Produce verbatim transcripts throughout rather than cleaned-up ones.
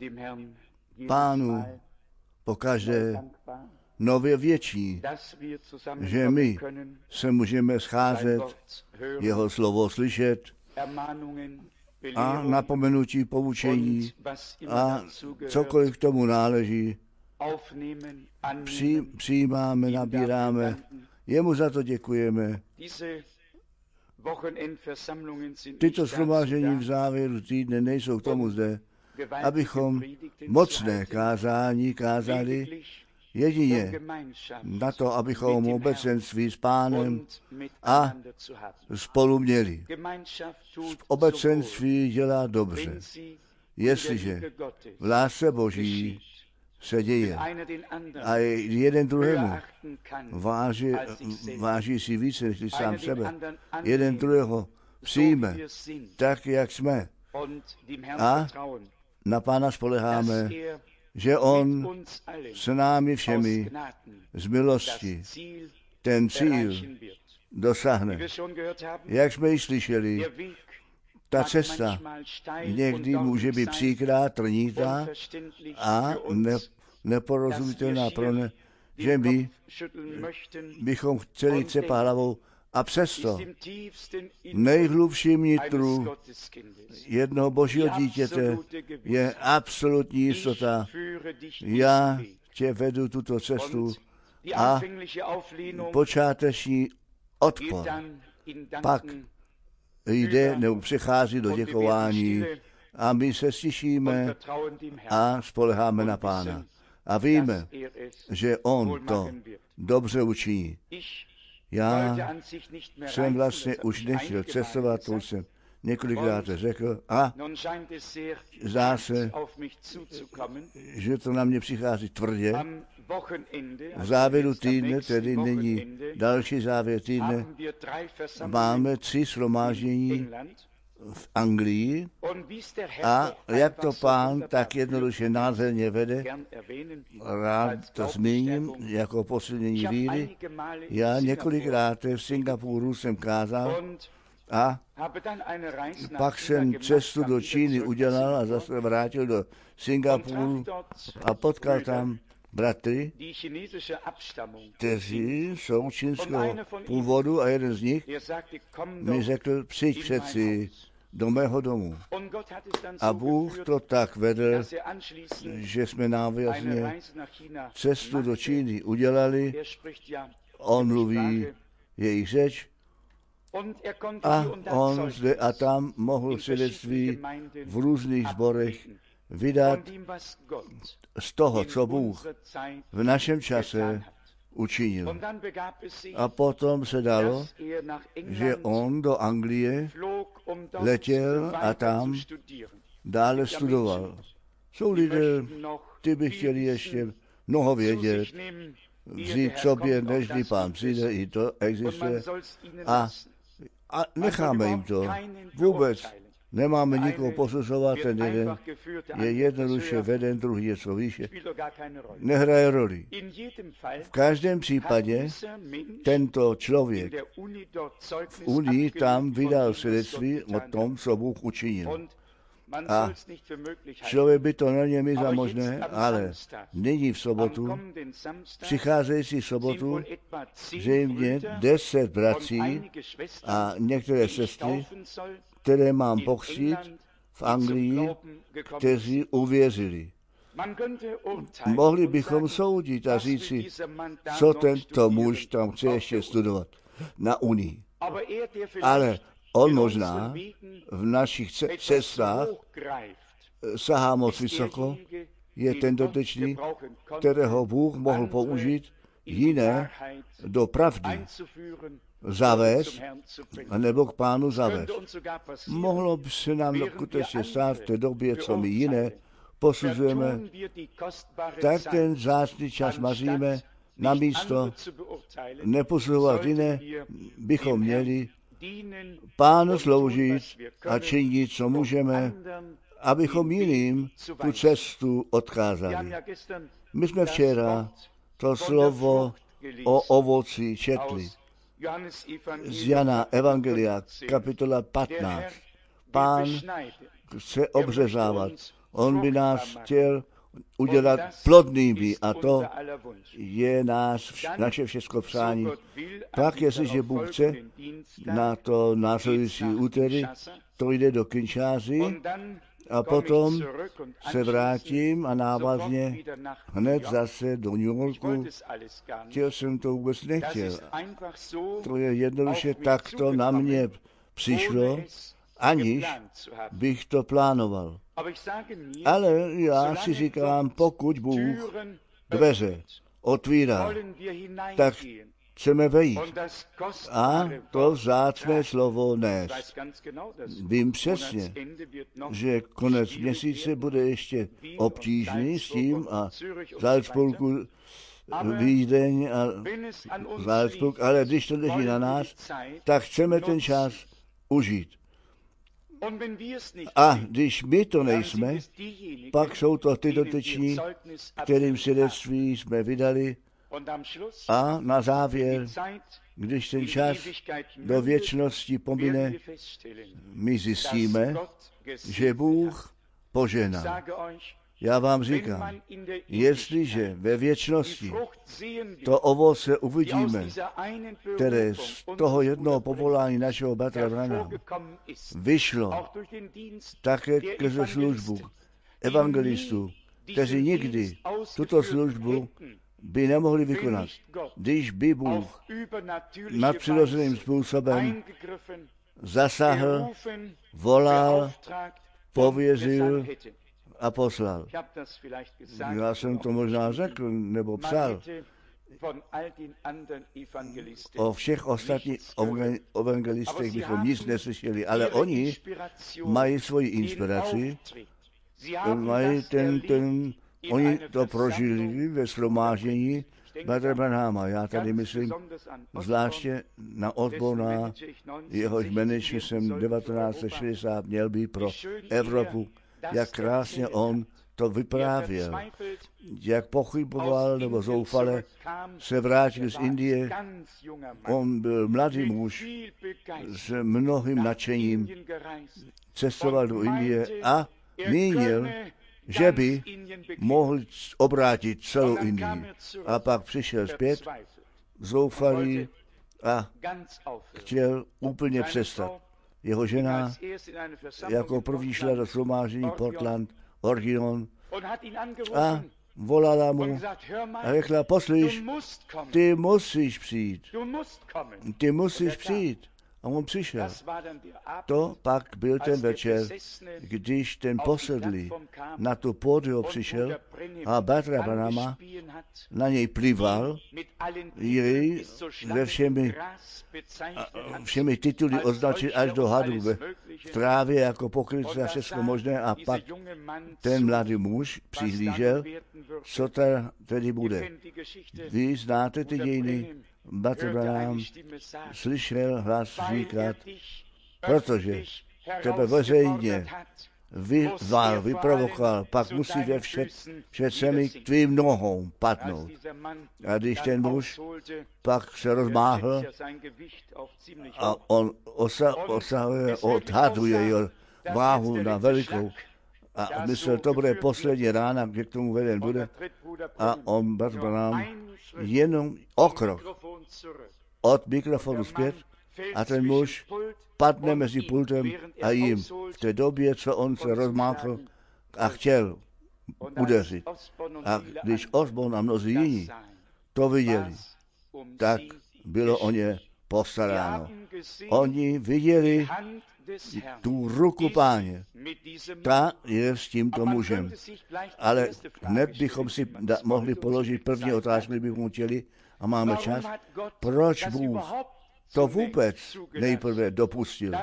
Pánu pokaždé nově větší, že my se můžeme scházet, jeho slovo slyšet a napomenutí, poučení a cokoliv k tomu náleží, při, přijímáme, nabíráme. Jemu za to děkujeme. Tyto shromáždění v závěru týdne nejsou k tomu zde, abychom mocné kázání kázali, jedině na to, abychom obecenství s Pánem a spolu měli. Obecenství dělá dobře, jestliže v lásce Boží se děje a jeden druhému váží, váží si více než sám sebe. Jeden druhého přijme tak, jak jsme. A na Pána spoleháme, že on s námi všemi z milosti ten cíl dosáhne. Jak jsme ji slyšeli, ta cesta někdy může být příkrá, trnitá a ne, neporozumitelná pro ne, že my bychom chtěli cepat hlavou a přesto v nejhlubším nitru jednoho Božího dítěte je absolutní jistota. Já tě vedu tuto cestu a počáteční odpor pak jde nebo přichází do děkování a my se stišíme a spoleháme na Pána. A víme, že on to dobře učiní. Já jsem vlastně už nechtěl cestovat, to už jsem několikrát řekl a zdá se, že to na mě přichází tvrdě. V závěru týdne, tedy není další závěr týdne, máme tři shromáždění v Anglii a jak to Pán tak jednoduše nádherně vede, rád to zmíním jako posilnění víry. Já několikrát v Singapuru jsem kázal a pak jsem cestu do Číny udělal a zase vrátil do Singapuru a potkal tam bratry, kteří jsou čínského původu a jeden z nich mi řekl, přijď přeci do mého domu. A Bůh to tak vedl, že jsme návazně cestu do Číny udělali. On mluví jejich řeč a on zde a tam mohl svědectví v různých sborech vydat z toho, co Bůh v našem čase učinil. A potom se dalo, že on do Anglie letěl a tam dále studoval. Jsou lidé, ty by chtěli ještě mnoho vědět, vzít k sobě, nežli Pán přijde, i to existuje. A, a necháme jim to. Vůbec nemáme nikoho posuzovat, ten jeden je jednoduše veden, druhý je co výše. Nehraje roli. V každém případě tento člověk v Unii tam vydal svědectví o tom, co Bůh učinil. A člověk by to neměl mít za možné, ale nyní v sobotu, přicházející sobotu, zřejmě deset bratří a některé sestry, které mám pokřtít v Anglii, kteří uvěřili. Mohli bychom soudit a říci, co tento muž tam chce ještě studovat na Unii. Ale on možná v našich cestách sahá moc vysoko, je ten dotyčný, kterého Bůh mohl použít jiné do pravdy zavést, nebo k Pánu zavést. Mohlo by se nám skutečně stát v té době, co my jiné posuzujeme, tak ten vzácný čas maříme, na místo neposuzovat jiné, bychom měli Pánu sloužit a činit, co můžeme, abychom jiným tu cestu odkázali. My jsme včera to slovo o ovoci četli z Jana Evangelia, kapitola patnáct. Pán chce obřezávat On by nás chtěl udělat plodnými a to je náš, naše všechno přání. Pak, jestliže Bůh chce, na to následující úterý, to jde do Kinshasy a potom se vrátím a návazně hned zase do New Yorku. Chtěl jsem to vůbec nechtěl. To je jednoduše takto na mě přišlo, aniž bych to plánoval. Ale já si říkám, pokud Bůh dveře otvírá, tak chceme vejít a to vzácné slovo nést. Vím přesně, že konec měsíce bude ještě obtížný s tím a Salzburgu, Vídeň a Salzburg, ale když to leží na nás, tak chceme ten čas užít. A když my to nejsme, pak jsou to ty dotyční, kterým svědectví jsme vydali a na závěr, když ten čas do věčnosti pomine, my zjistíme, že Bůh požehná. Já vám říkám, jestliže ve věčnosti to ovoce uvidíme, které z toho jednoho povolání našeho bratra Branhama vyšlo také skrze službu evangelistů, kteří nikdy tuto službu by nemohli vykonat, když by Bůh nadpřirozeným způsobem zasáhl, volal, pověřil a poslal. Já jsem to možná řekl, nebo psal. O všech ostatních evangelistech bychom nic neslyšeli, ale oni mají svoji inspiraci, mají ten, ten, oni to prožili ve shromáždění bratra Branhama. Já tady myslím zvláště na odbor na jehož management jsem devatenáct set šedesát měl být pro Evropu. Jak krásně on to vyprávěl, jak pochyboval nebo zoufale se vrátil z Indie. On byl mladý muž s mnohým nadšením, cestoval do Indie a mínil, že by mohl obrátit celou Indii. A pak přišel zpět, zoufalý a chtěl úplně přestat. Jeho žena jako první šla do shromáždění Portland, Oregon a volala mu a řekla, poslyš, ty musíš přijít, ty musíš přijít. A on přišel. To pak byl ten večer, když ten posedlý na tu pódium přišel a bratra Branhama na něj plival, jej se všemi, všemi tituly označil až do hadu v trávě jako pokrytce a všechno možné a pak ten mladý muž přihlížel, co tedy bude. Vy znáte ty dějiny? Bratr Branham slyšel hlas říkat, protože tebe veřejně vyzval, vyprovokoval, pak musí ve všemi k tvým nohou padnout. A když ten muž pak se rozmáhl a on osa, osahuje, odhaduje jeho váhu na velikou a myslel, to bude poslední rána, kde k tomu veden bude a on, bratr Branham, jenom o krok od mikrofonu zpět a ten muž padne mezi pultem a jim. V té době, co on se rozmáchl a chtěl udeřit. A když Osborne a mnozí jiní to viděli, tak bylo o ně postaráno. Oni viděli tu ruku Páně. Ta je s tímto mužem. Ale hned bychom si da, mohli položit první otázku, kdybychom chtěli, a máme čas, proč Bůh to vůbec nejprve dopustil,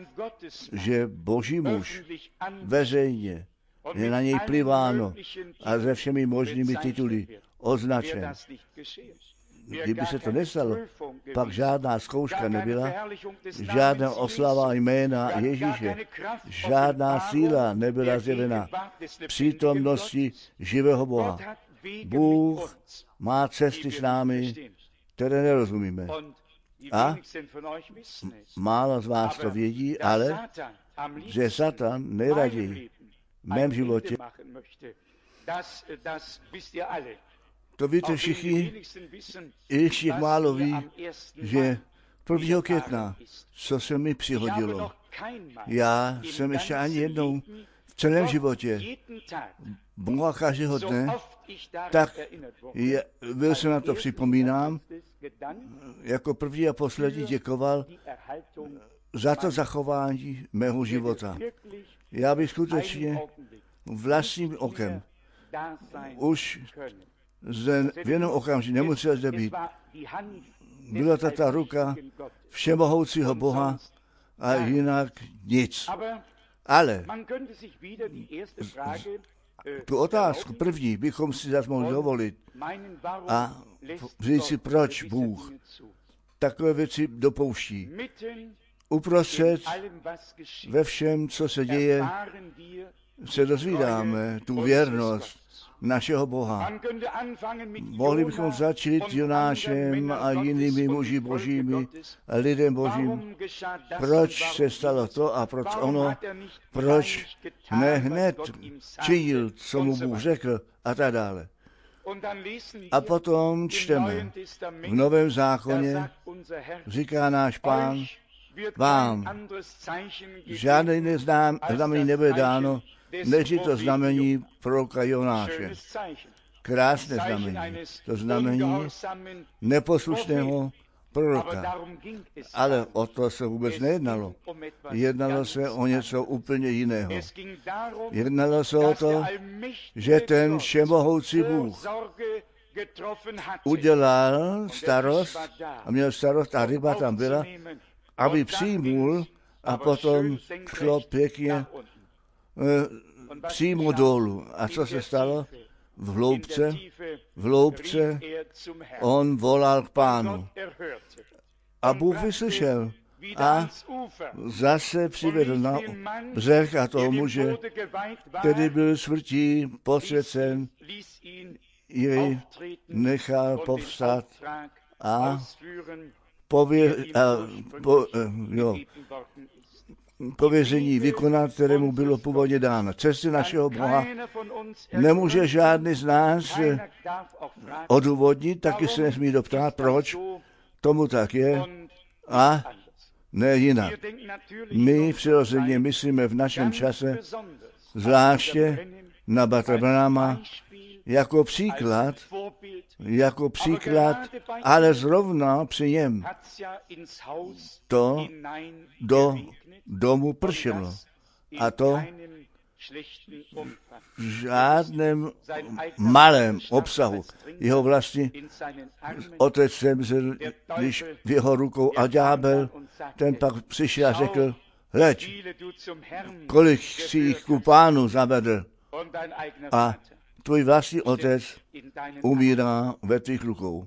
že Boží muž veřejně je na něj pliváno a se všemi možnými tituly označen. Kdyby se to nestalo, pak žádná zkouška nebyla, žádná oslava jména Ježíše, žádná síla nebyla zjevena přítomnosti živého Boha. Bůh má cesty s námi, které nerozumíme. A málo z vás to vědí, ale že Satan nejraději v mém životě. To víte všichni, i ještě málo ví, že prvního května, co se mi přihodilo. Já jsem ještě ani jednou v celém životě Boha každého dne, tak je, byl jsem na to připomínám, jako první a poslední děkoval za to zachování mého života. Já bych skutečně vlastním okem už zde v jednom okamžiku nemusel zde být. Byla to ta ruka všemohoucího Boha a jinak nic. Ale tu otázku první bychom si zase mohli dovolit a říct si, proč Bůh takové věci dopouští. Uprostřed ve všem, co se děje, se dozvídáme tu věrnost našeho Boha. Mohli bychom začít Jonášem a jinými muži božími a lidem božím. Proč se stalo to a proč ono? Proč ne hned činil, co mu Bůh řekl a tak dále. A potom čteme v Novém zákoně, říká náš Pán, vám žádné jiné znamení nebude dáno, než je to znamení proroka Jonáše. Krásné znamení. To znamení neposlušného proroka. Ale o to se vůbec nejednalo. Jednalo se o něco úplně jiného. Jednalo se o to, že ten všemohoucí Bůh udělal starost a měl starost a ryba tam byla, aby přijmul a potom šlo pěkně přímo dolů. A co se stalo? V hloubce, v hloubce on volal k Pánu. A Bůh vyslyšel a zase přivedl na břeh a toho muže, který byl smrtí posvěcen, jej nechal povstat a, pově, a po, jo, pověření vykonat, kterému bylo původně dáno. Cesty našeho Boha nemůže žádný z nás odůvodnit, taky se nesmí doptat, proč tomu tak je a ne jinak. My přirozeně myslíme v našem čase zvláště na Bratra Branhama jako příklad, jako příklad, ale zrovna při něm to do domu pršelo. A to v žádném malém obsahu. Jeho vlastní otec zemřel, když v jeho rukou a ďábel, ten pak přišel a řekl, hleď, kolik si jich ku Pánu zavedl a tvůj vlastní otec umírá ve tvých rukou.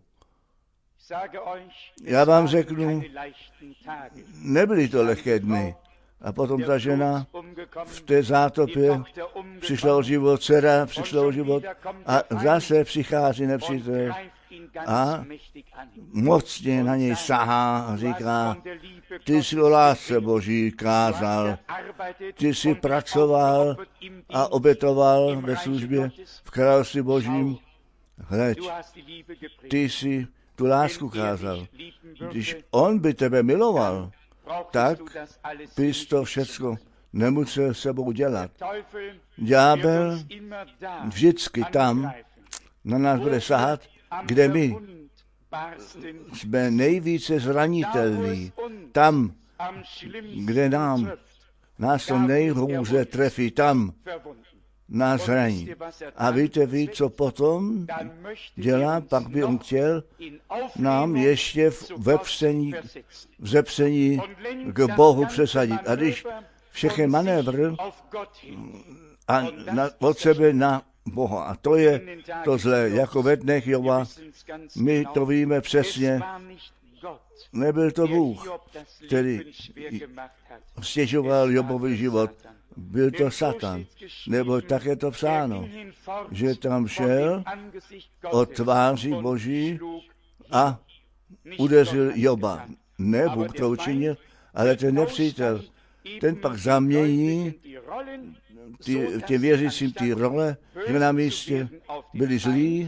Já vám řeknu, nebyly to lehké dny. A potom ta žena v té zátopě přišla o život, dcera přišla o život a zase přichází nepřítel a mocně na něj sahá a říká, ty jsi o lásce Boží kázal, ty jsi pracoval a obětoval ve službě v království Božím, hleď, ty jsi tu lásku kázal. Když on by tebe miloval, tak bys to všecko nemusel sebou dělat. Ďábel vždycky tam na nás bude sahat, kde my jsme nejvíce zranitelní. Tam, kde nám nás to nejhůře trefí, tam nás zraní. A víte vy, co potom dělá? Pak by on chtěl nám ještě v vepření, v zepření k Bohu přesadit. A když všechny manévr a na, od sebe na Boha. A to je to zlé. Jako ve dnech Joba, my to víme přesně. Nebyl to Bůh, který stěžoval Jobovi život. Byl to Satan, nebo tak je to psáno, že tam šel od tváří Boží a udeřil Joba. Ne Bůh to učinil, ale ten nepřítel ten pak zamění ty, těm věřícím ty role, že na místě byli zlí,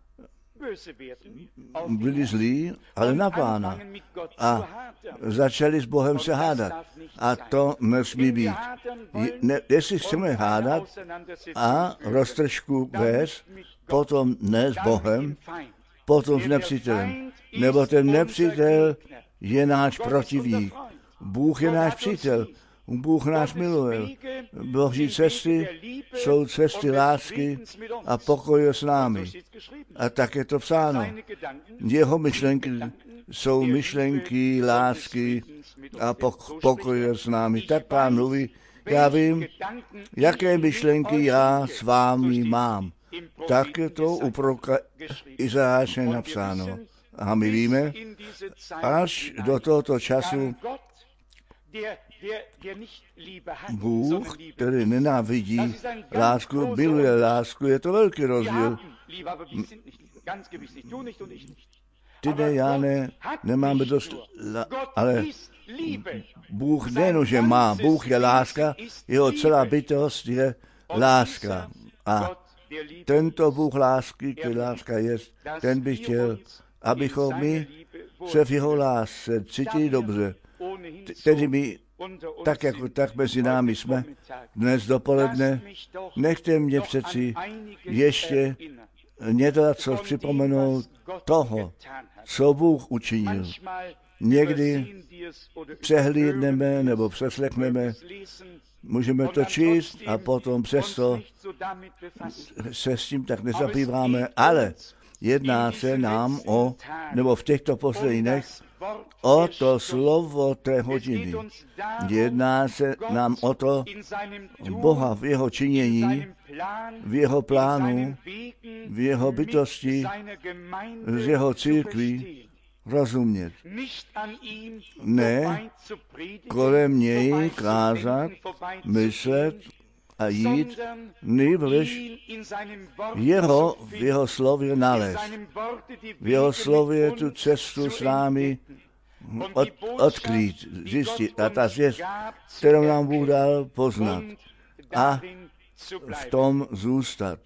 byli zlí, ale na Pána. A začali s Bohem se hádat. A to nesmí být. Ne, jestli chceme hádat a roztržku vést, potom ne s Bohem, potom s nepřítelem. Nebo ten nepřítel je náš protivník. Bůh je náš přítel. Bůh nás miluje. Boží cesty jsou cesty lásky a pokoje s námi. A tak je to psáno. Jeho myšlenky jsou myšlenky lásky a pokoje s námi. Tak Pán mluví, já vím, jaké myšlenky já s vámi mám. Tak je to u proroka Izajáše napsáno. A my víme, až do tohoto času Bůh, který nenávidí lásku, miluje lásku, je to velký rozdíl. Ty ne, já ne, nemáme dost, ale Bůh nejenom, že má, Bůh je láska, jeho celá bytost je láska. A tento Bůh lásky, který láska je, ten by chtěl, abychom my se v jeho lásce cítili dobře. Tedy my tak jako tak mezi námi jsme dnes dopoledne, nechte mě přeci ještě něco připomenout toho, co Bůh učinil. Někdy přehlídneme nebo přeslechneme, můžeme to číst a potom přesto se s tím tak nezabýváme, ale jedná se nám o, nebo v těchto posledních dnech, o to slovo té hodiny. Jedná se nám o to Boha v jeho činění, v jeho plánu, v jeho bytosti, z jeho církví rozumět. Ne kolem něj kázat, myslet a jít, nýbrž jeho v jeho slově nalézt. V jeho slově tu cestu s námi od, odkrýt, zjistit. A ta zvěst, kterou nám Bůh dal poznat. A v tom zůstat.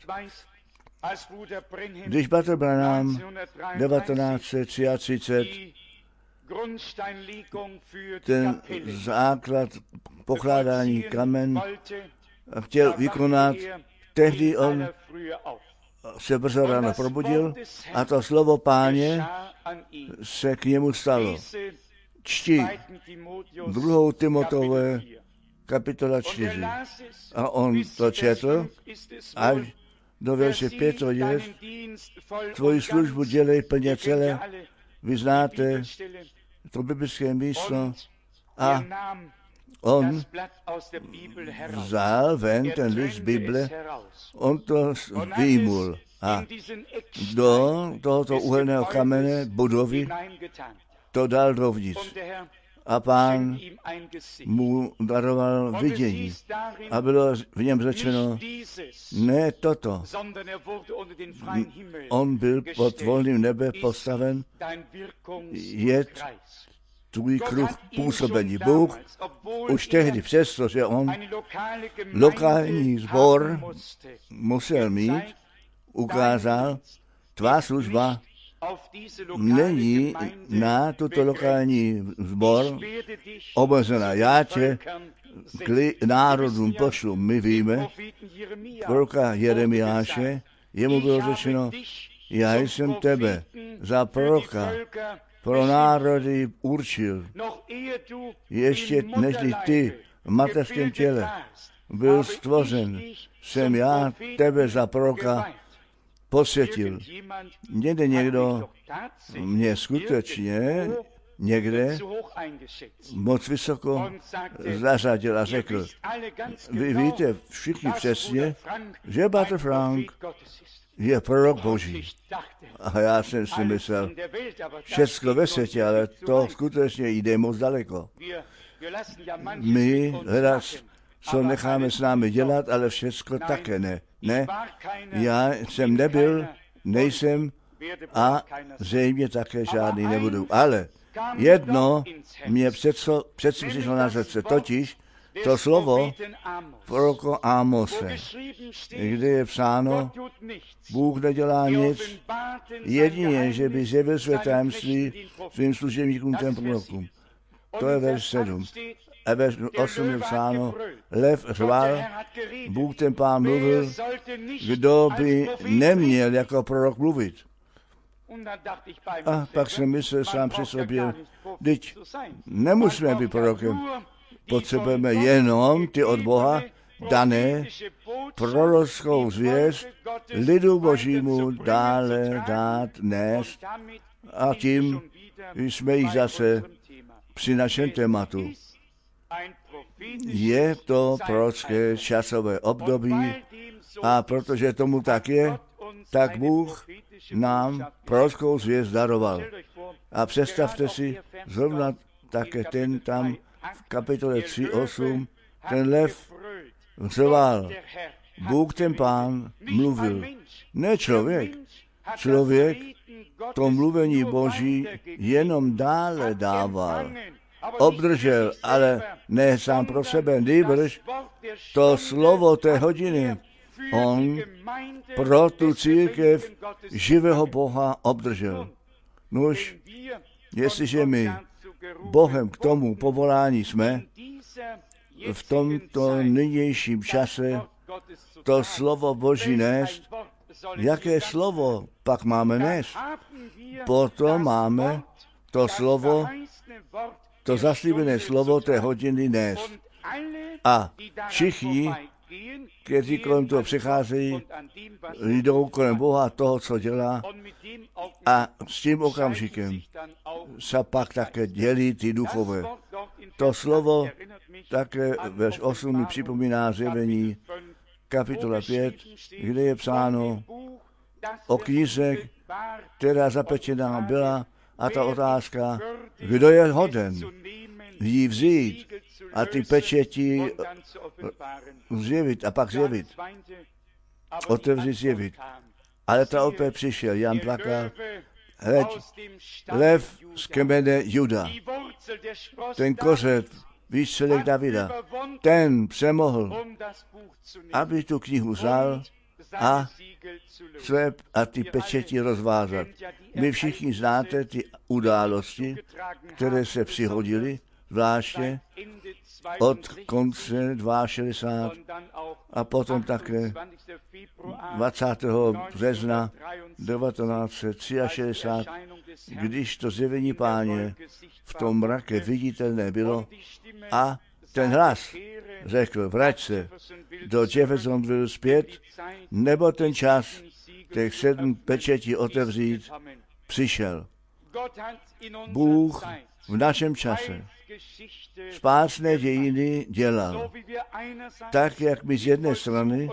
Když bratr Branham devatenáct set třiatřicet ten základ pokládání kamen chtěl vykonat, tehdy on se brzo ráno probudil a to slovo Páně se k němu stalo. Čti druhou Timotové kapitola čtyři. A on to četl až do verše pět je, tvoji službu dělej plně celé, vy znáte to biblické místo a on vzal ven ten list Bible, on to vyjmul a do tohoto uhelného kamene budovy to dal dovnitř. A Pán mu daroval vidění. A bylo v něm řečeno, ne toto. On byl pod volným nebe postaven, je tvůj kruh působení. Bůh už tehdy, přestože on lokální sbor musel mít, ukázal, tvá služba není na tuto lokální sbor omezená. Já tě k národům pošlu. My víme, proroka Jeremiáše, jemu bylo řečeno, já jsem tebe za proroka pro národy určil. Ještě než ty v mateřském těle byl stvořen, jsem já tebe za proroka posvětil. Někde někdo mě skutečně někde moc vysoko zařadil a řekl, vy víte všichni přesně, že bratr Frank je prorok Boží. A já jsem si myslel, všecko ve světě, ale to skutečně jde moc daleko. My hledat, co necháme s námi dělat, ale všecko také ne. Ne, já jsem nebyl, nejsem a zřejmě také žádný nebudu. Ale jedno mě přece přišlo na srdce, totiž, to slovo proroko Ámose, kde je psáno, Bůh nedělá nic, jedině, že by zjevil své tajemství svým služebníkům těm prorokům. To je verš sedm. A verš osm je psáno, lev řval, Bůh ten Pán mluvil, kdo by neměl jako prorok mluvit. A pak jsem myslel sám při sobě, teď nemusíme být prorokem, potřebujeme jenom ty od Boha dané prorockou zvěst lidu Božímu dále dát, nést a tím jsme jich zase při našem tématu. Je to prorocké časové období a protože tomu tak je, tak Bůh nám prorockou zvěst daroval. A představte si, zrovna také ten tam v kapitole tři osm, ten lev řval, Bůh ten Pán mluvil. Ne člověk. Člověk to mluvení Boží jenom dále dával. Obdržel, ale ne sám pro sebe, nýbrž to slovo té hodiny on pro tu církev živého Boha obdržel. Nož, jestliže my Bohem k tomu povolání jsme, v tomto nynějším čase to slovo Boží nést, jaké slovo pak máme nést? Potom máme to slovo, to zaslíbené slovo té hodiny nést. A všichni, kteří kolem toho přicházejí, jdou kolem Boha toho, co dělá, a s tím okamžikem se pak také dělí ty duchové. To slovo také verš osm mi připomíná zjevení kapitola pět, kde je psáno o knize, která zapečená byla, a ta otázka, kdo je hoden jí vzít a ty pečeti zjevit a pak zjevit, otevřít zjevit. Ale ta opět přišel, Jan plakal, hleď, lev z kmene Juda, ten kořet, výstřelek Davida, ten přemohl, aby tu knihu vzal a své a ty pečeti rozvázat. My všichni znáte ty události, které se přihodily, zvláště od konce šedesátého druhého a potom také dvacátého března devatenáct set šedesát tři, když to zjevení Páně v tom mrake viditelné bylo a ten hlas řekl, vrať se do Jeffersonville zpět, nebo ten čas těch sedm pečetí otevřít přišel. Bůh v našem čase spásné dějiny dělal. Tak, jak my z jedné strany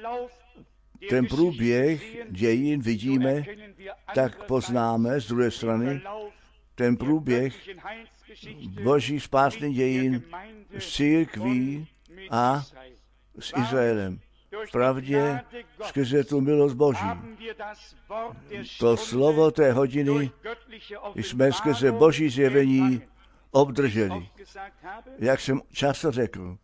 ten průběh dějin vidíme, tak poznáme z druhé strany ten průběh Boží spásných dějin s církví a s Izraelem. Vpravdě skrze tu milost Boží. To slovo té hodiny jsme skrze Boží zjevení obdrželi. Jak jsem často řekl,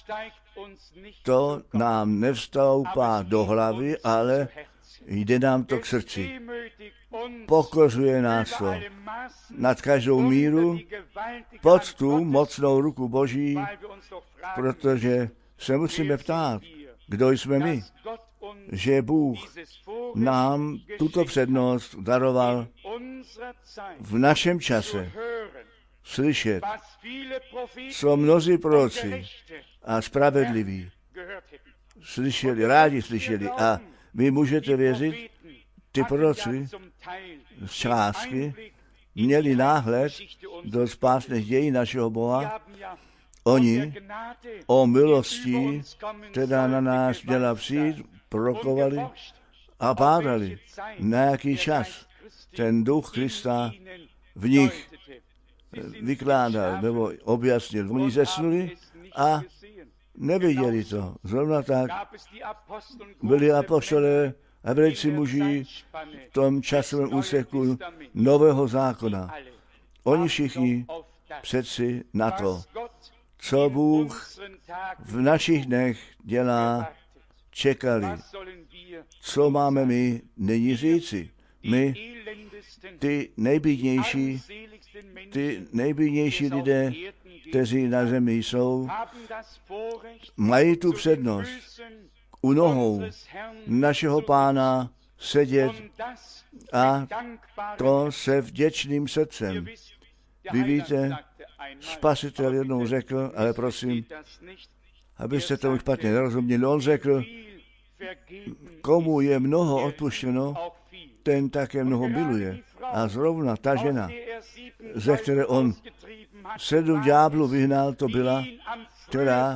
to nám nevstoupá do hlavy, ale jde nám to k srdci. Pokořuje nás to nad každou míru pod tu mocnou ruku Boží, protože se musíme ptát, kdo jsme my, že Bůh nám tuto přednost daroval v našem čase slyšet, co mnozí proroci a spravedliví slyšeli, rádi slyšeli. A vy můžete věřit, ty proroci z částky měli náhled do spásných dějin našeho Boha. Oni o milosti, která na nás měla přijít, prorokovali a bádali, na jaký čas ten duch Krista v nich vykládal nebo objasnil. Oni zesnuli a neviděli to. Zrovna tak byli apoštolé a velicí muži v tom časovém úseku nového zákona. Oni všichni přeci na to, co Bůh v našich dnech dělá, čekali. Co máme my nyní říci? My, ty nejbídnější, ty nejbídnější lidé, kteří na zemi jsou, mají tu přednost u nohou našeho Pána sedět a to se vděčným srdcem. Vy víte, Spasitel jednou řekl, ale prosím, abyste tomu špatně nerozuměli, on řekl, komu je mnoho odpuštěno, ten také mnoho miluje. A zrovna ta žena, ze které on sedm ďáblů vyhnal, to byla, která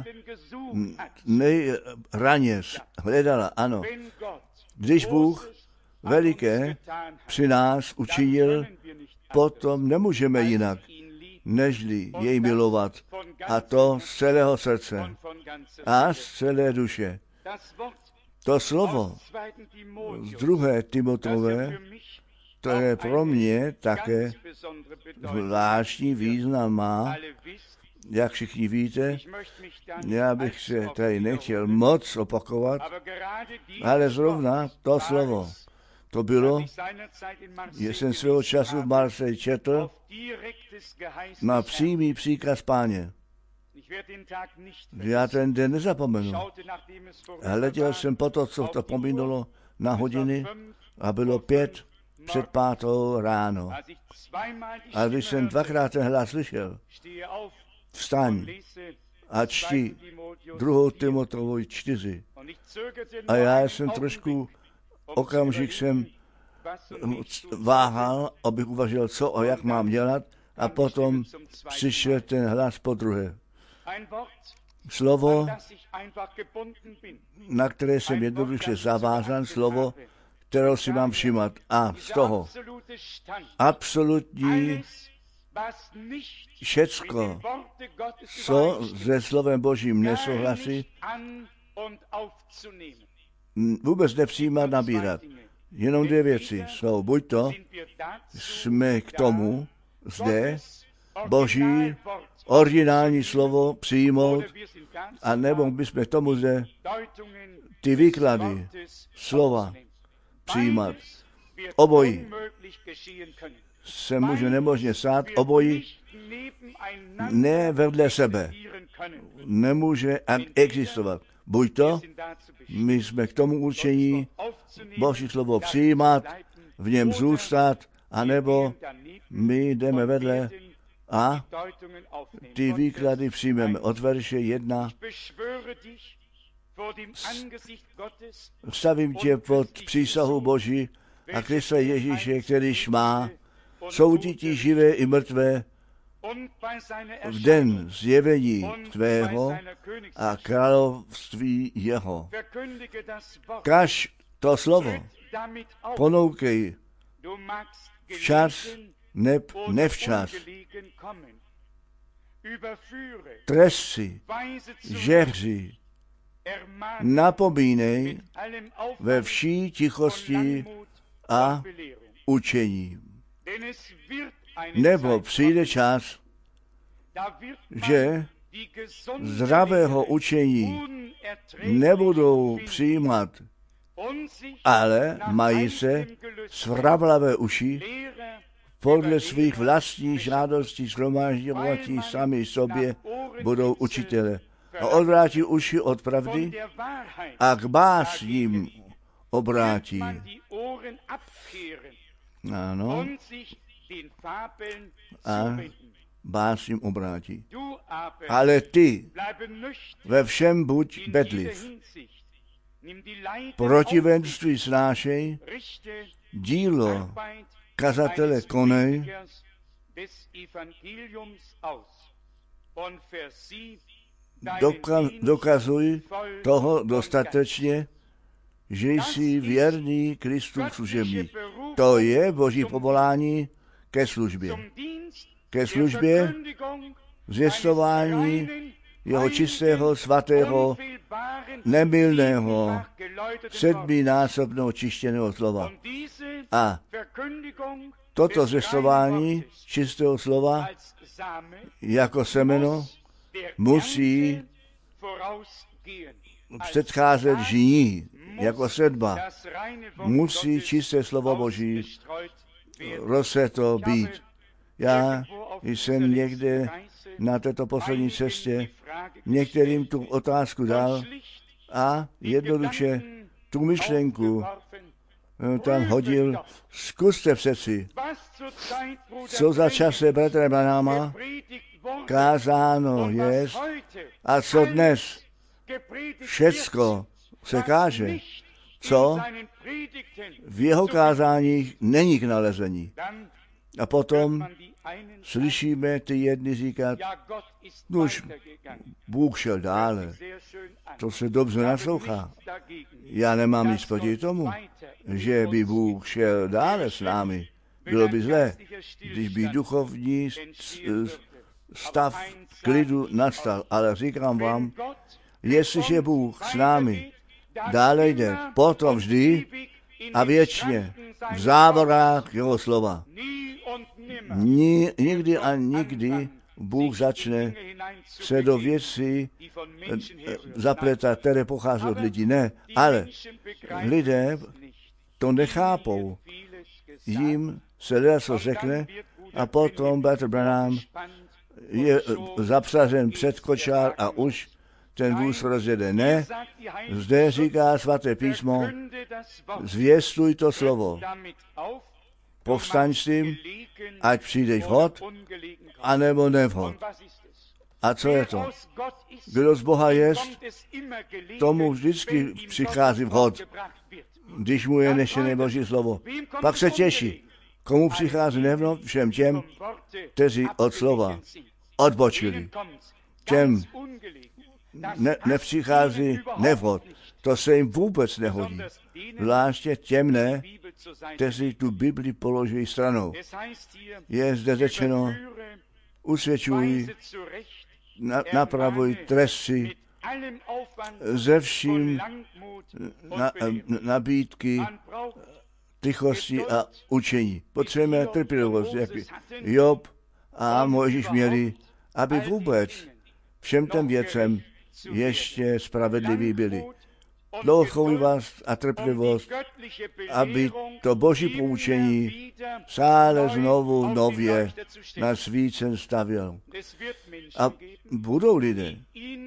nejraně hledala, ano. Když Bůh veliké při nás učinil, potom nemůžeme jinak, nežli jej milovat. A to z celého srdce a z celé duše. To slovo z druhé Timotové, to je pro mě také zvláštní význam má, jak všichni víte. Já bych se tady nechtěl moc opakovat, ale zrovna to slovo, to bylo, že jsem svého času v Marseille četl na přímý příkaz Páně. Já ten den nezapomenu. Hleděl jsem po to, co to pominulo na hodiny a bylo pět před pátou ráno. A když jsem dvakrát ten hlas slyšel, vstaň a čti druhou Timoteovu čtyři. A já jsem trošku, okamžik jsem váhal, abych uvažoval, co a jak mám dělat, a potom přišel ten hlas po druhé. Slovo, na které jsem jednoduše zavázán, slovo, kterého si mám všímat. A z toho absolutní všecko, co se slovem Božím nesouhlasí, vůbec nepřijímat, nabírat. Jenom dvě věci jsou. Buď to jsme k tomu zde Boží originální slovo přijmout, a nebo bychom k tomu zde ty výklady slova přijímat. Obojí se může nemožně stát, obojí ne vedle sebe. Nemůže existovat. Buď to, my jsme k tomu určení Boží slovo přijímat, v něm zůstat, anebo my jdeme vedle a ty výklady přijmeme. Od verše jedna. Stavím tě pod přísahu Boží a Krista Ježíše, kterýž má soudit ti živé i mrtvé v den zjevení tvého a království jeho. Kaž to slovo, ponoukej včas, neb nevčas. Trest si, žehři, napomínej ve vší tichosti a učení. Nebo přijde čas, že zdravého učení nebudou přijímat, ale mají se svravlavé uši podle svých vlastních žádostí shromážďovatí sami sobě budou učitele. A odvrátí uši od pravdy a k básním obrátí. Ano. A básním obrátí. Ale ty ve všem buď bedliv. Protivenství snášej, dílo kazatele konej, Doka- dokazuj toho dostatečně, že jsi věrný Kristův služebník. To je Boží povolání ke službě. Ke službě zvěstování jeho čistého, svatého, nemylného, sedminásobného čištěného slova. A toto zvěstování čistého slova jako semeno musí předcházet žní jako sedba. Musí čisté slovo Boží rozseto být. Já jsem někde na této poslední cestě některým tu otázku dal a jednoduše tu myšlenku tam hodil. Zkuste přeci, co za čase bratra Branhama kázáno je a co dnes všecko se káže, co v jeho kázáních není k nalezení. A potom slyšíme ty jedny říkat, no už Bůh šel dále. To se dobře naslouchá. Já nemám nic proti tomu, že by Bůh šel dále s námi. Bylo by zlé, když by duchovní stav klidu nastal. Ale říkám vám, jestliže Bůh s námi dále jde, potom vždy a věčně v závorách jeho slova. Ni, nikdy a nikdy Bůh začne se do věcí zapletat, které pochází od lidí. Ne, ale lidé to nechápou. Jim se něco řekne a potom bratr Branham je zapřažen před kočár a už ten vůz rozjede. Ne, zde říká svaté písmo, zvěstuj to slovo. Povstaň s tím, ať přijdeš vhod, anebo nevhod. A co je to? Kdo z Boha jest, tomu vždycky přichází vhod, když mu je nešené Boží slovo. Pak se těší. Komu přichází nevhod? Všem těm, kteří od slova odbočili. Těm ne, nepřichází nevhod. To se jim vůbec nehodí. Zvláště těm ne, kteří tu Bibli položí stranou. Je zde řečeno, usvědčuj, na, napravuj, trestci, ze vším na, nabídky, tichosti a učení. Potřebujeme trpělivost, jak Job a Mojžíš měli, aby vůbec všem těm věcem ještě spravedliví byli. Dlouhochovivost a trpělivost, aby to Boží poučení stále znovu nově na svícen stavěl. A budou lidé,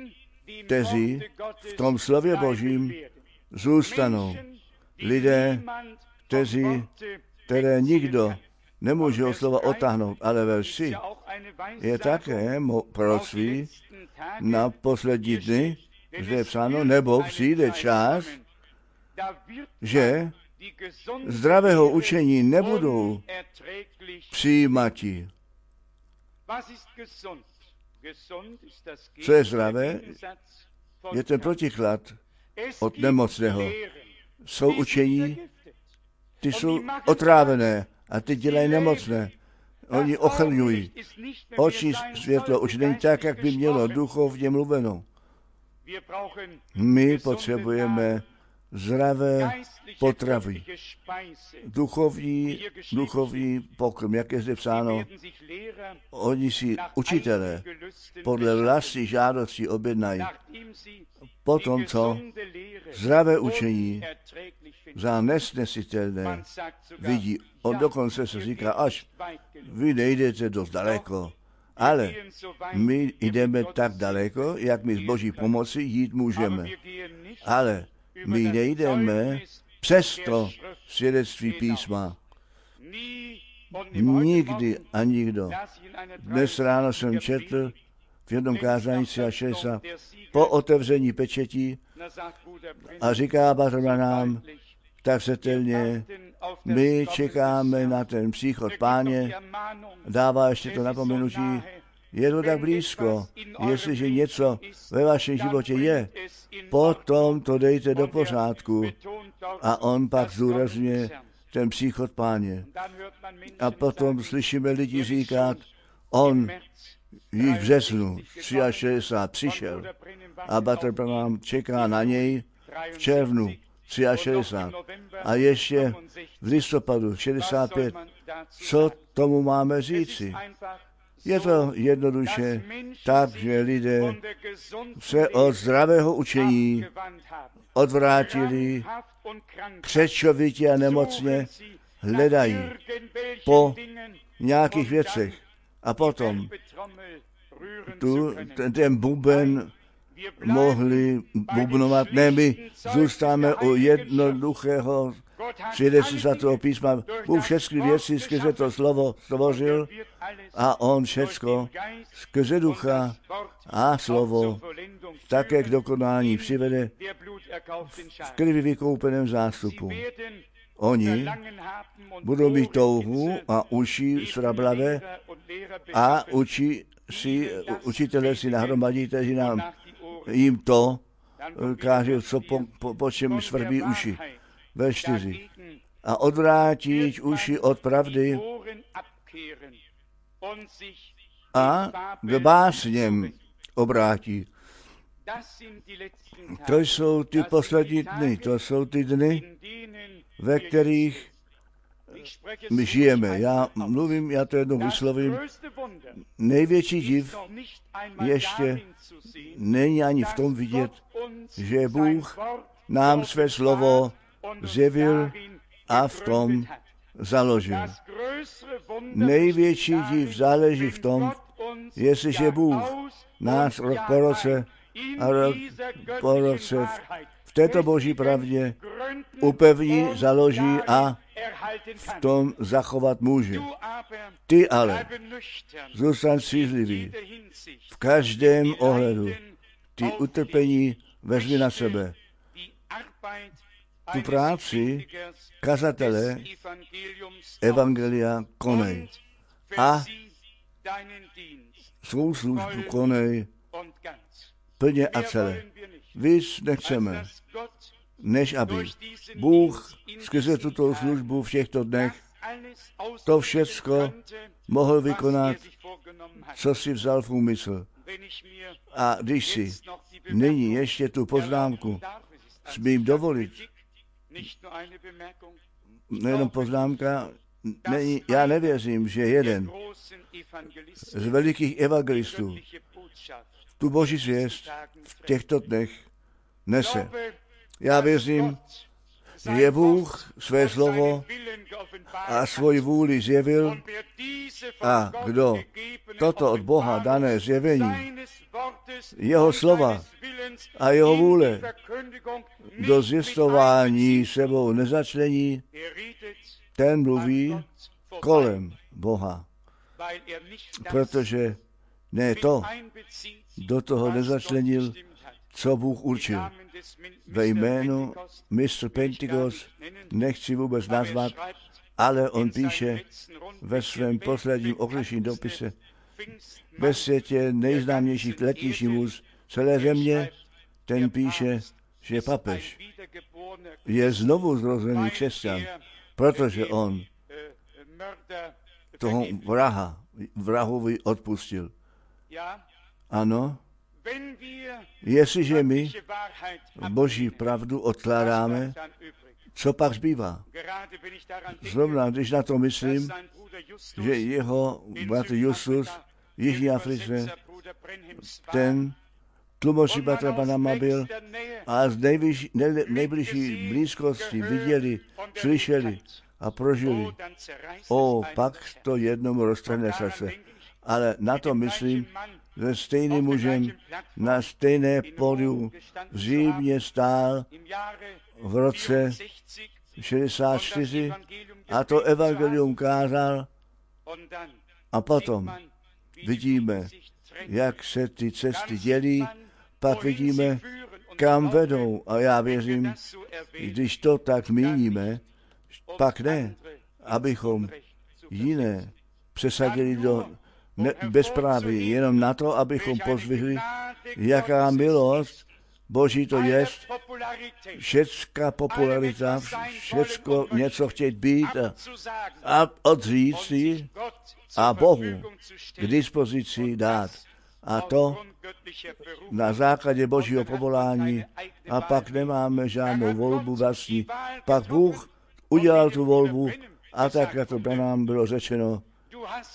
kteří v tom slově Božím zůstanou. Lidé, kteří, které nikdo nemůže od slova otáhnout, ale verš tři je také proroctví na poslední dny, zde je psáno, nebo přijde čas, že zdravého učení nebudou přijímati. Co je zdravé? Je ten protiklad od nemocného. Jsou učení, ty jsou otrávené a ty dělají nemocné. Oni ochrňují. Oči světlo už není tak, jak by mělo duchovně mluveno. My potřebujeme zdravé potravy. Duchovní, duchovní pokrm, jak je zde psáno, oni si učitelé podle vlastní žádosti objednají. Potom, co zdravé učení za nesnesitelné vidí, on dokonce se říká, až vy nejdete dost daleko, ale my jdeme tak daleko, jak my z Boží pomoci jít můžeme. Ale my nejdeme přes to svědectví písma. Nikdy a nikdo. Dnes ráno jsem četl v jednom kázání šedesát po otevření pečetí a říká bratr Branham tak zřetelně, my čekáme na ten příchod Páně, dává ještě to napomenutí, je to tak blízko, jestliže něco ve vašem životě je, potom to dejte do pořádku. A on pak zdůrazňuje ten příchod Páně. A potom slyšíme lidi říkat, on již v březnu šedesát tři přišel a bratr Branham čeká na něj v červnu šedesát tři a ještě v listopadu šedesát pět. Co tomu máme říci? Je to jednoduše tak, že lidé se od zdravého učení odvrátili, křečovitě a nemocně hledají po nějakých věcech. A potom tu, ten, ten buben mohli bubnovat. Ne, my zůstáme u jednoduchého svědectví svatého písma. Bůh všechny věci skrze to slovo stvořil a on všecko skrze ducha a slovo také k dokonání přivede v krvi vykoupeném zástupu. Oni budou mít touhu a uši svrablavé a učí si, učitelé si nahromadí, kteří nám jim to kážou, co po, po, po čem svrbí uši. Ve čtyři. A odvrátit uši od pravdy a k básněm obrátí. To jsou ty poslední dny, to jsou ty dny, ve kterých my žijeme. Já mluvím, já to jednou vyslovím. Největší div ještě není ani v tom vidět, že Bůh nám své slovo zjevil a v tom založil. Největší div záleží v tom, jestliže Bůh nás rok po roce a rok po roce v této boží pravdě upevní, založí a v tom zachovat může. Ty ale zůstaň střízlivý v každém ohledu. Ty utrpení vezmi na sebe. Tu práci kazatele evangelia konej a svou službu konej plně a celé. Víc nechceme, než aby Bůh skrze tuto službu v těchto dnech to všecko mohl vykonat, co si vzal v úmysl. A když si nyní ještě tu poznámku smím dovolit, nejenom poznámka, není, já nevěřím, že jeden z velikých evangelistů tu boží zvěst v těchto dnech nese. Já věřím, že Bůh své slovo a svoji vůli zjevil a kdo toto od Boha dané zjevení, jeho slova a jeho vůle do zjistování sebou nezačlení, ten mluví kolem Boha. Protože ne to do toho nezačlenil, co Bůh určil. Ve jménu mistr Pentikos nechci vůbec nazvat, ale on píše ve svém posledním okresním dopise ve světě nejznámější letnější muž celé země, ten píše, že papež je znovu zrozený křesťan, protože on toho vraha, vrahovi odpustil. Ano, jestliže my boží pravdu odkládáme, co pak zbývá? Zrovna, když na to myslím, že jeho bratr Justus v Jižní Africe, ten tlumočí bratra Panama byl a z nejbližší, nej, nejbližší blízkosti viděli, slyšeli a prožili. O, pak to jednomu roztrhne srdce. Ale na to myslím, že stejným mužem na stejné pódiu v Římě stál v roce šedesát čtyři a to evangelium kázal a potom vidíme, jak se ty cesty dělí, pak vidíme, kam vedou a já věřím, když to tak míníme, pak ne, abychom jiné přesadili do ne, bezpráví, jenom na to, abychom pozvihli, jaká milost Boží to jest, všecká popularita, všecko něco chtět být a, a odříct si a Bohu k dispozici dát. A to na základě Božího povolání a pak nemáme žádnou volbu vlastní. Pak Bůh udělal tu volbu a tak, jak to nám bylo řečeno,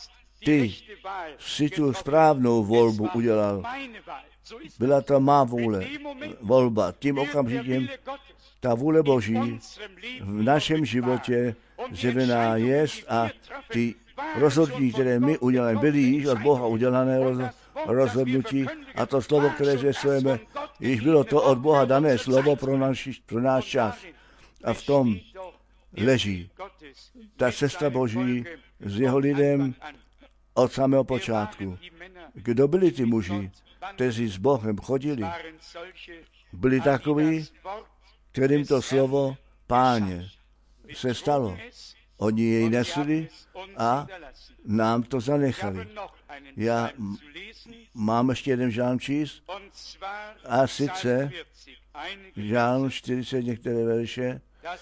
ty si tu správnou volbu udělal. Byla to má vůle, volba. Tím okamžikem ta vůle Boží v našem životě zjevená jest a ty rozhodnutí, které my uděláme, byly již od Boha udělané rozhodnutí a to slovo, které zvěstujeme, již bylo to od Boha dané slovo pro náš, pro náš čas. A v tom leží ta cesta Boží s jeho lidem od samého počátku. Kdo byli ty muži, kteří s Bohem chodili? Byli takoví, kterým to slovo Páně se stalo. Oni jej nesli a nám to zanechali. Já mám ještě jeden žálm číst, a sice žálm čtyřicet některé verše.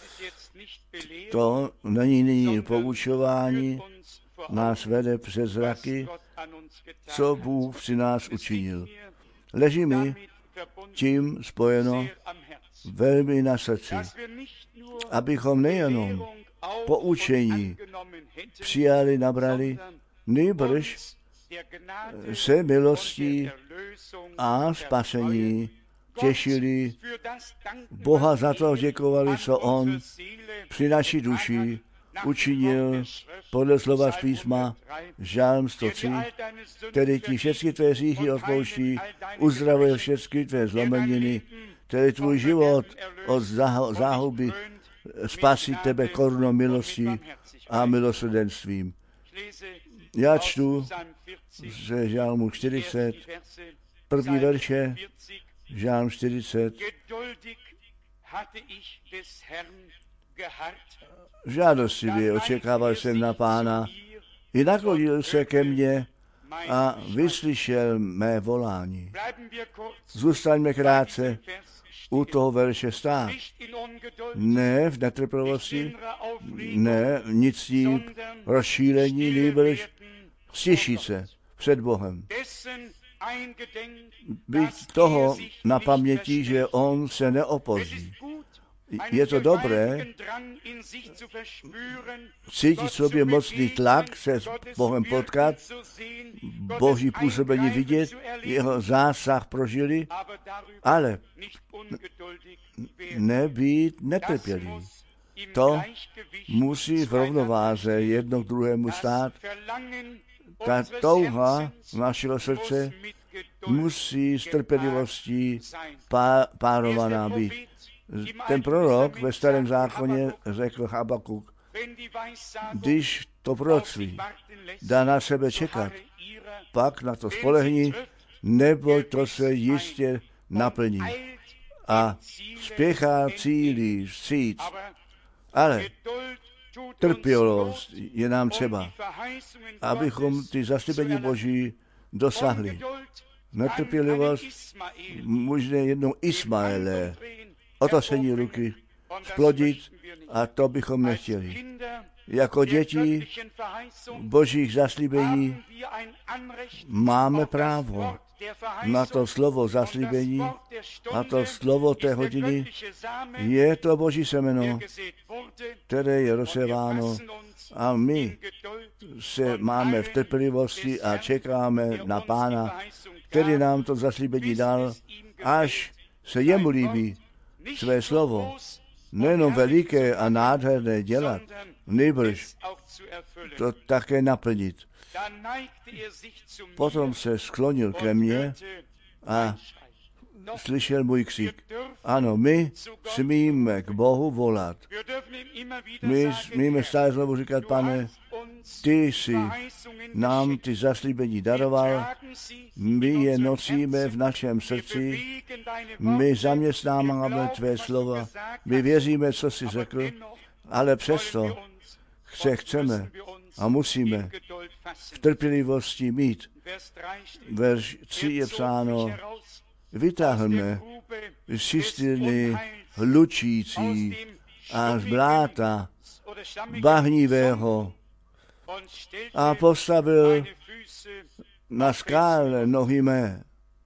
To není nyní poučování, nás vede přes zraky, co Bůh při nás učinil. Leží mi tím spojeno velmi na srdci, abychom nejenom poučení přijali, nabrali, nýbrž se milostí a spasení těšili, Boha za to děkovali, co On při naší duši učinil podle slova z písma žálm sto tři, který ti všechny tvé hříchy odpouští, uzdravuje všechny tvé zlomeniny, který tvůj život od záhuby spasí tebe korunou milostí a milosrdenstvím. Já čtu ze žálmu čtyřicet, první verše, žálm čtyřicet. Žádostivě očekával jsem na Pána, i naklonil se ke mně a vyslyšel mé volání. Zůstaňme krátce u toho verše stát. Ne v netrpělivosti, ne nic tím rozšílení, nýbrž stišit se před Bohem. Být toho na paměti, že On se neopozí. Je to dobré cítit sobě mocný tlak, se s Bohem potkat, Boží působení vidět, jeho zásah prožili, ale nebýt netrpělý. To musí v rovnováze jedno k druhému stát. Ta touha našeho srdce musí s trpělivostí pá, párovaná být. Ten prorok ve Starém zákoně řekl Habakuk, když to proroctví dá na sebe čekat, pak na to spolehni, neboť to se jistě naplní. A spěchá cílí vstříc, ale trpělivost je nám třeba, abychom ty zaslíbení Boží dosahli. Netrpělivost možná jednou Ismaele, otočení ruky, splodit, a to bychom nechtěli. Jako děti Božích zaslíbení máme právo na to slovo zaslíbení, na to slovo té hodiny. Je to Boží semeno, které je rozséváno, a my se máme v trpělivosti a čekáme na Pána, který nám to zaslíbení dal, až se jemu líbí své slovo nejenom veliké a nádherné dělat, nýbrž to také naplnit. Potom se sklonil ke mně a slyšel můj křik. Ano, my smíme k Bohu volat. My smíme stále znovu říkat, Pane, ty jsi nám ty zaslíbení daroval, my je nosíme v našem srdci, my zaměstnáváme tvé slova, my věříme, co jsi řekl, ale přesto se chceme a musíme v trpělivosti mít. Verš tři je psáno, vytáhneme z cistyrny hlučící a z bláta bahnivého a postavil na skále nohy mé.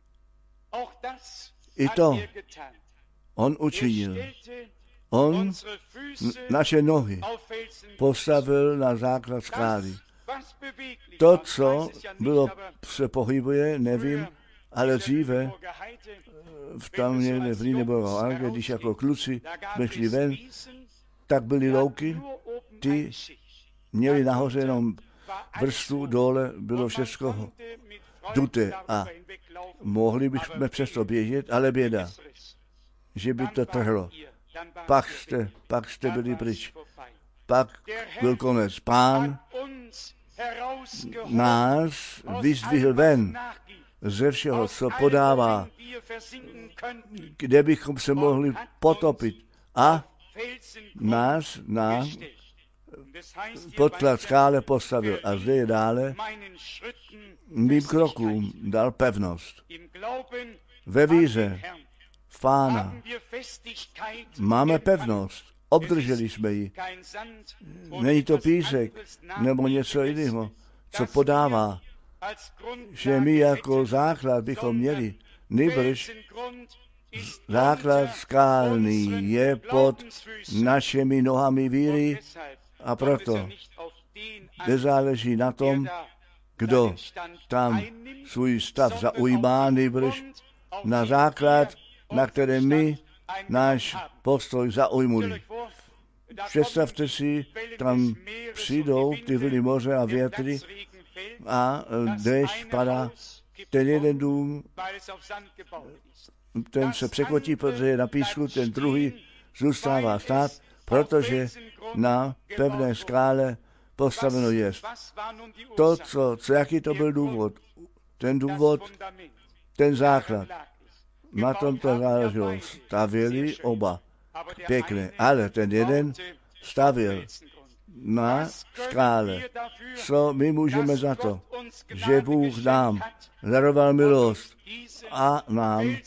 I to on učinil. On naše nohy postavil na základ skály. To, co bylo, se pohybuje, nevím, ale dříve v tam někde v Lüneburger Alge, když jako kluci jsme šli ven, tak byly louky, ty měli nahoře jenom vrstvu, dole bylo všechno duté a mohli bychom přesto běžet, ale běda, že by to trhlo. Pak jste, pak jste byli pryč. Pak byl konec. Pán nás vyzdvihl ven ze všeho, co podává, kde bychom se mohli potopit. A nás na podklad skále postavil. A zde je dále mým krokům dal pevnost. Ve víře v Pána máme pevnost. Obdrželi jsme ji. Není to písek nebo něco jiného, co podává, že my jako základ bychom měli. Nýbrž základ skálný je pod našimi nohami víry a proto nezáleží na tom, kdo tam svůj stav zaujímá, nýbrž na základ, na kterém my náš postoj zaujmuli. Představte si, tam přijdou ty vlny moře a větry a déšť padá. Ten jeden dům, ten se překotí, protože je na písku, ten druhý zůstává stát, protože na pevné skále postaveno je. To, co, co, jaký to byl důvod? Ten důvod, ten základ. Na tom to záleželo. Stavěli oba pěkně, ale ten jeden stavěl na skále. Co my můžeme za to, že Bůh nám daroval milost a nám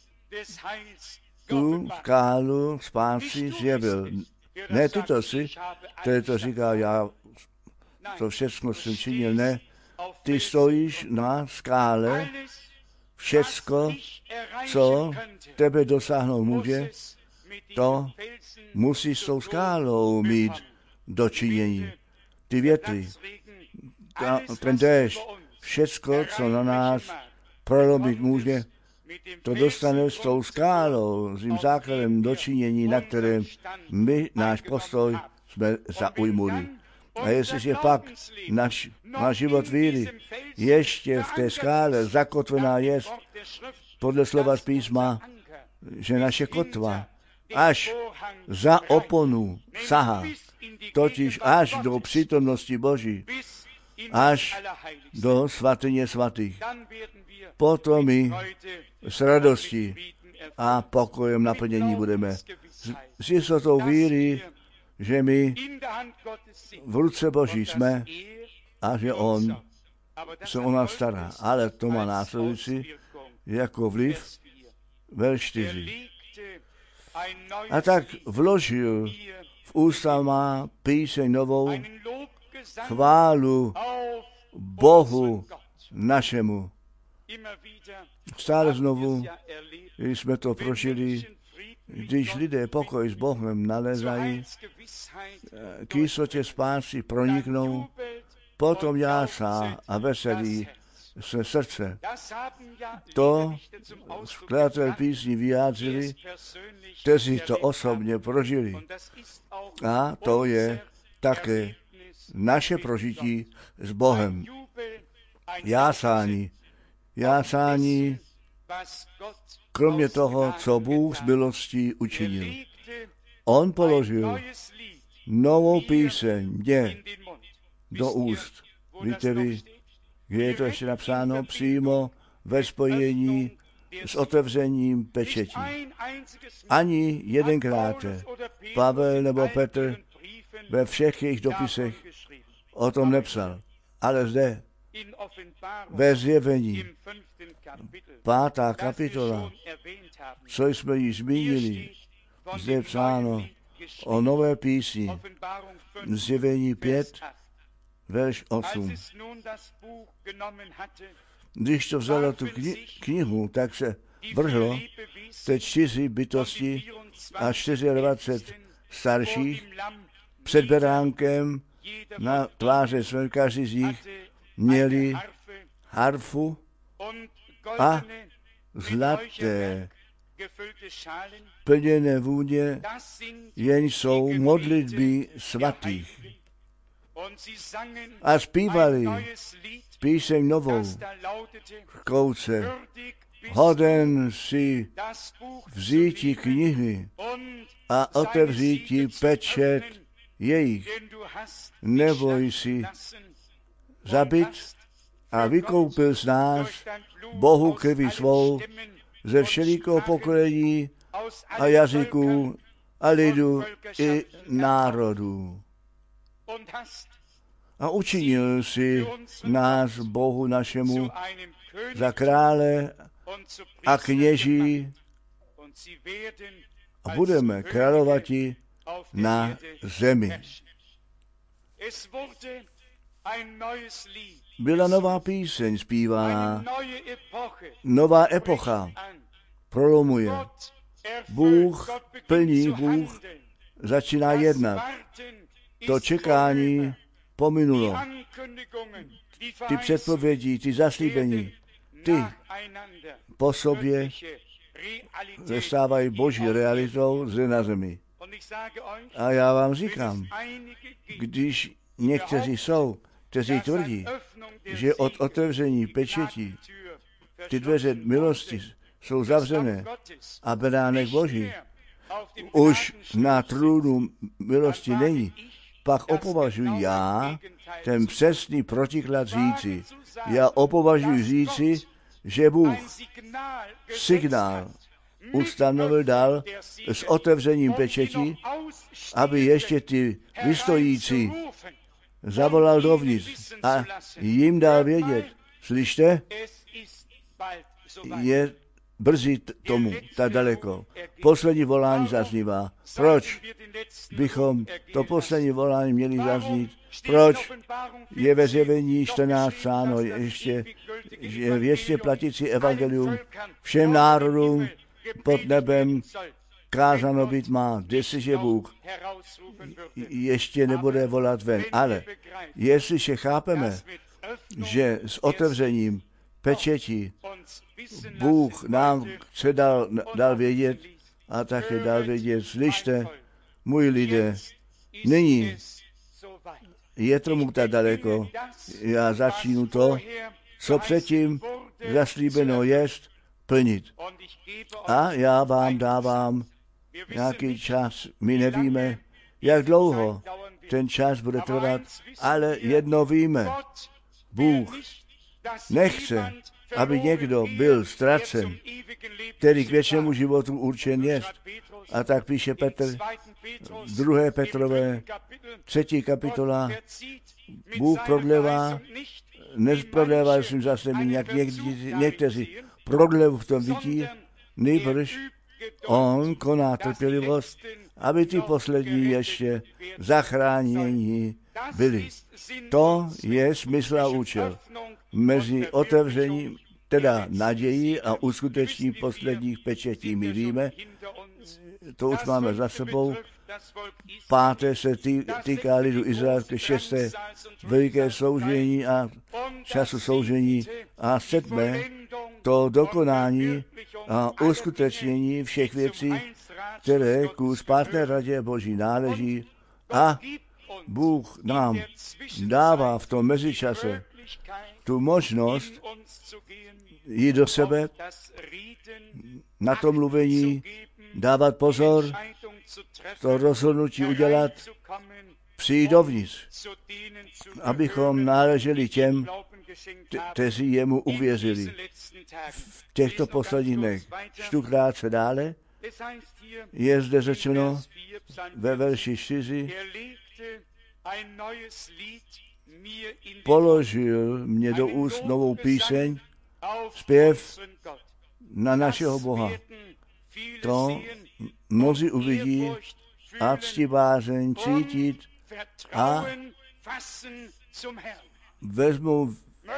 tu skálu spásy zjevil. Ne tyto si, který to říká, já to všechno jsem činil, ne. Ty stojíš na skále, všecko, co tebe dosáhnout může, to musí s tou skálou mít dočinění. Ty větry, ta, ten déšť, všecko, co na nás prolomit může, to dostane s tou skálou, s tím základem dočinění, na kterém my náš postoj jsme zaujmuli. A jestliže pak naš, náš život víry ještě v té skále zakotvená je, podle slova z písma, že naše kotva až za oponu sahá, totiž až do přítomnosti Boží, až do svatyně svatých. Potom my s radostí a pokojem naplnění budeme. S jistotou víry, že my v ruce Boží jsme a že On se o nás stará. Ale to má následující jako vliv verš čtyři. A tak vložil v ústa má píseň novou, chválu Bohu našemu. Stále znovu jsme to prožili, když lidé pokoj s Bohem nalezají, k jistotě spásy proniknou, potom jásá a veselí se srdce. To skladatel písní vyjádřili, kteří to osobně prožili. A to je také naše prožití s Bohem. Jásání. Jásání, kromě toho, co Bůh z milostí učinil. On položil novou píseň mě do úst. Víte vy, kde je to ještě napsáno přímo ve spojení s otevřením pečetí. Ani jedenkrát Pavel nebo Petr ve všech jejich dopisech o tom nepsal. Ale zde ve zjevení, pátá kapitola, co jsme již zmínili, zde je psáno o nové písni, zjevení pět, verš osm. Když to vzalo tu kni- knihu, tak se vrhlo ty čtyři bytosti a dvacet čtyři starších před beránkem na tváře své, každý z nich měli harfu a zlaté plněné vůně, jen jsou modlitby svatých. A zpívali píseň novou v kouce, hoden si vzíti knihy a otevříti pečet jejich, neboj si zabit a vykoupil z nás Bohu krví svou ze všelikého pokolení a jazyků a lidu i národů. A učinil si nás Bohu našemu za krále a kněží a budeme královati na zemi. Byla nová píseň zpívaná, nová epocha prolomuje. Bůh plní, Bůh začíná jednat. To čekání pominulo. Ty předpovědi, ty zaslíbení, ty po sobě zastávají boží realitou zde na zemi. A já vám říkám, když někteří jsou, kteří tvrdí, že od otevření pečetí ty dveře milosti jsou zavřené a beránek Boží už na trůnu milosti není, pak opovažuji já ten přesný protiklad říci. Já opovažuji říci, že Bůh signál ustanovil dal s otevřením pečetí, aby ještě ty vystojící zavolal dovnitř a jim dal vědět, slyšte, je brzy tomu tak daleko. Poslední volání zaznívá. Proč bychom to poslední volání měli zaznít? Proč je ve Zjevení čtrnáct psáno ještě, že věčně platící evangelium všem národům pod nebem kázáno být má, jestliže Bůh ještě nebude volat ven. Ale jestliže chápeme, že s otevřením pečetí Bůh nám chce dal, dal vědět a také dal vědět, slyšte, můj lidé, nyní je tomu tak daleko, já začínu to, co předtím zaslíbeno jest, plnit. A já vám dávám nějaký čas, my nevíme, jak dlouho ten čas bude trvat, ale jedno víme, Bůh nechce, aby někdo byl ztracen, který k věčnému životu určen jest. A tak píše Petr, druhé Petrové, třetí kapitola, Bůh prodlevá, neprodlevá svým zaslíbením, jak někteří, někteří prodlevu v tom vidí, nejbrž on koná trpělivost, aby ty poslední ještě zachránění byli. To je smysl a účel. Mezi otevřením, teda naději a uskutečním posledních pečetí, my víme, to už máme za sebou. Páté se tý, týká lidu izraelské, šesté veliké soužení a času soužení a sedmé to dokonání a uskutečnění všech věcí, které ku spásné radě Boží náleží a Bůh nám dává v tom mezičase tu možnost jít do sebe, na to mluvení, dávat pozor, to rozhodnutí udělat, přijít dovnitř, abychom náleželi těm, kteří jemu uvěřili. V těchto posledních dnech čtu krátce dále, je zde řečeno ve verši čtyři, položil mě do úst novou píseň, zpěv na našeho Boha. To mnozí uvidí a ctibářeň cítit a vezmou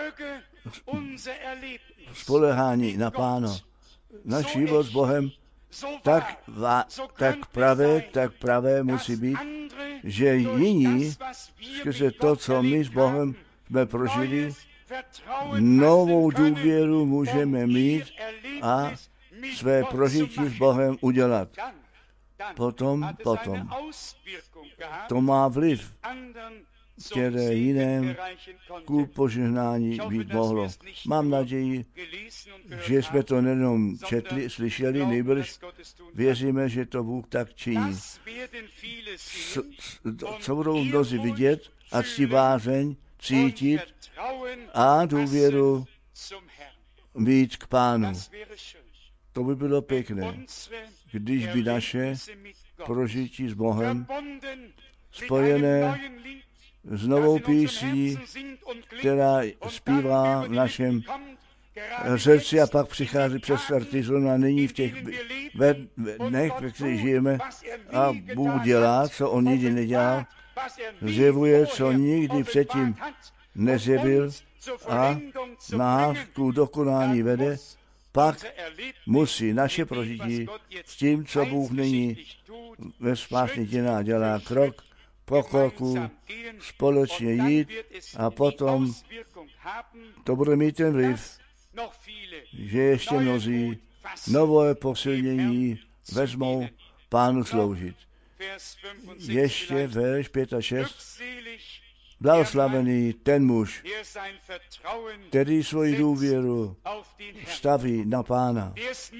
spolehání na Pána. Náš život s Bohem tak, va, tak pravé, tak pravé musí být, že jiní skrze to, co my s Bohem jsme prožili, novou důvěru můžeme mít a své prožití s Bohem udělat. Potom, potom. To má vliv, které jiném ku požehnání být mohlo. Mám naději, že jsme to nejenom četli, slyšeli, nejbrž věříme, že to Bůh tak činí. Co, co budou mnozí vidět a cti bázeň, cítit a důvěru mít k Pánu. To by bylo pěkné, když by naše prožití s Bohem spojené s novou písní, která zpívá v našem srdci a pak přichází přes Artizon a nyní v těch dnech, ve kterých žijeme a Bůh dělá, co on nikdy nedělal, zjevuje, co nikdy předtím nezjevil a nás ku dokonání vede, pak musí naše prožití s tím, co Bůh nyní ve spásně dělá, dělá krok po kroku společně jít a potom to bude mít ten vliv, že ještě mnozí nové posilnění vezmou Pánu sloužit. Ještě verš pět a šest. Blahoslavený ten muž, který svoji důvěru staví na Pána,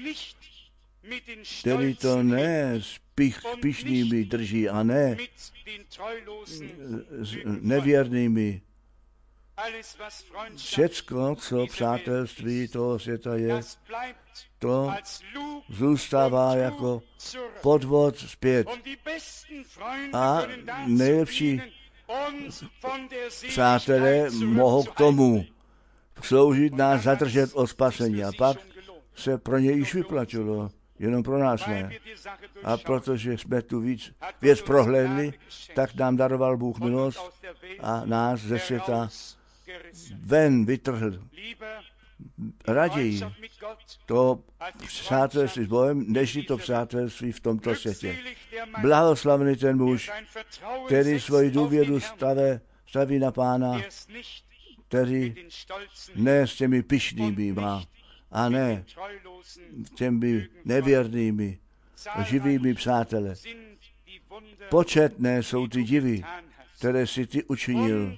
který to ne s pich, pišnými drží a ne s nevěrnými. Všecko, co přátelství toho světa je, to zůstává jako podvod zpět. A nejlepší přátelé mohou k tomu sloužit nás zadržet od spasení. A pak se pro ně již vyplatilo, jenom pro nás ne. A protože jsme tu víc věc prohlédli, tak nám daroval Bůh milost a nás ze světa ven vytrhl. Raději to přátelství s Bohem, než to přátelství v tomto světě. Blahoslavný ten muž, který svoji důvěru staví, staví na Pána, který ne s těmi pyšnými má, a ne těmi nevěrnými, živými přáteli. Početné jsou ty divy, které si ty učinil.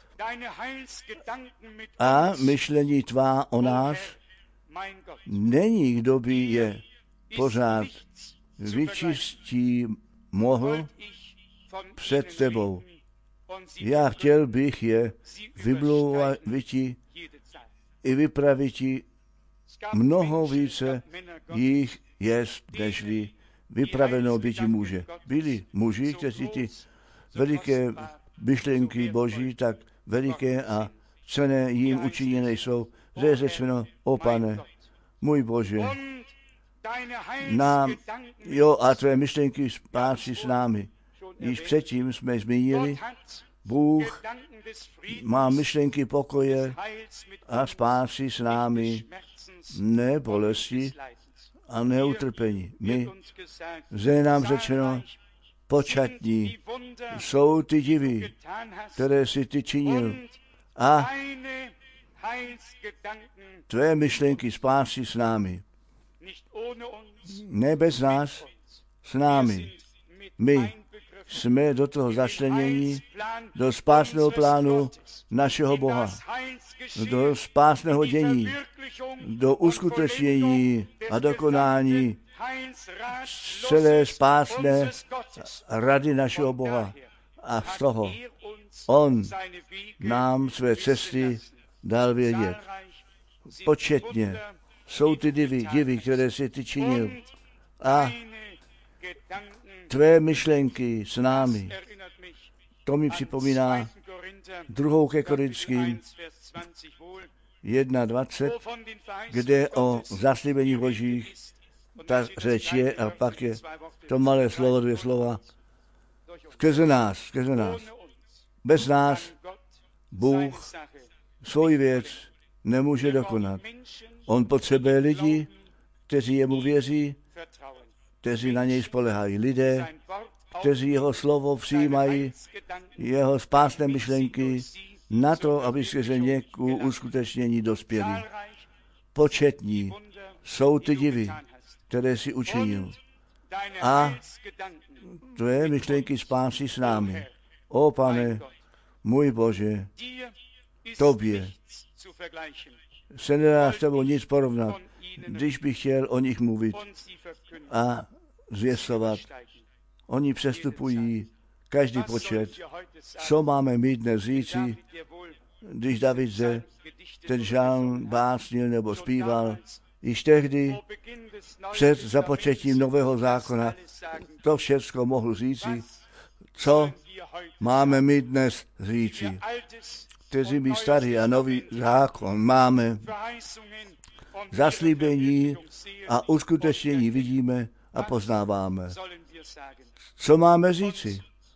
A myšlení tvá o nás není, kdo by je pořád vyčistí mohl před tebou. Já chtěl bych je vymlouvat i vypraviti mnoho více jich jest, nežli vypraveno byti může. Byli muži, kteří ty veliké myšlenky Boží tak veliké a cenné jim učiněné jsou, že je řečeno, o Pane, můj Bože, nám, jo, a tvé myšlenky spásy s námi. Již předtím jsme zmínili, Bůh má myšlenky pokoje a spásy s námi, ne bolesti a ne utrpení. My, že nám řečeno, počatní jsou ty divy, které si ty činil a tvé myšlenky spásy s námi. Ne bez nás, s námi. My jsme do toho začlenění, do spásného plánu našeho Boha, do spásného dění, do uskutečnění a dokonání celé spásné rady našeho Boha. A z toho on nám své cesty dal vědět. Početně jsou ty divy, divy, které si ty činil. A tvé myšlenky s námi. To mi připomíná druhou ke Korinským jedna dvacet, kde o zaslíbení Božích ta řeč je a pak je to malé slovo, dvě slova. Skrze nás, skrze nás. Bez nás Bůh svoji věc nemůže dokonat. On potřebuje lidi, kteří jemu věří, kteří na něj spolehají. Lidé, kteří jeho slovo přijímají, jeho spásné myšlenky na to, aby skrze ně k uskutečnění dospěli. Početní jsou ty divy, které si učinil. A tvé myšlenky spásy s námi. O Pane, můj Bože, tobě se nedá s tebou nic porovnat, když bych chtěl o nich mluvit a zvěstovat. Oni přestupují každý počet. Co máme my dnes říci, když David se ten žálm básnil nebo zpíval, již tehdy před započetím nového zákona to všecko mohl říci, co máme my dnes říci. Kteří my starý a nový zákon máme, zaslíbení a uskutečnění vidíme a poznáváme. Co máme říci?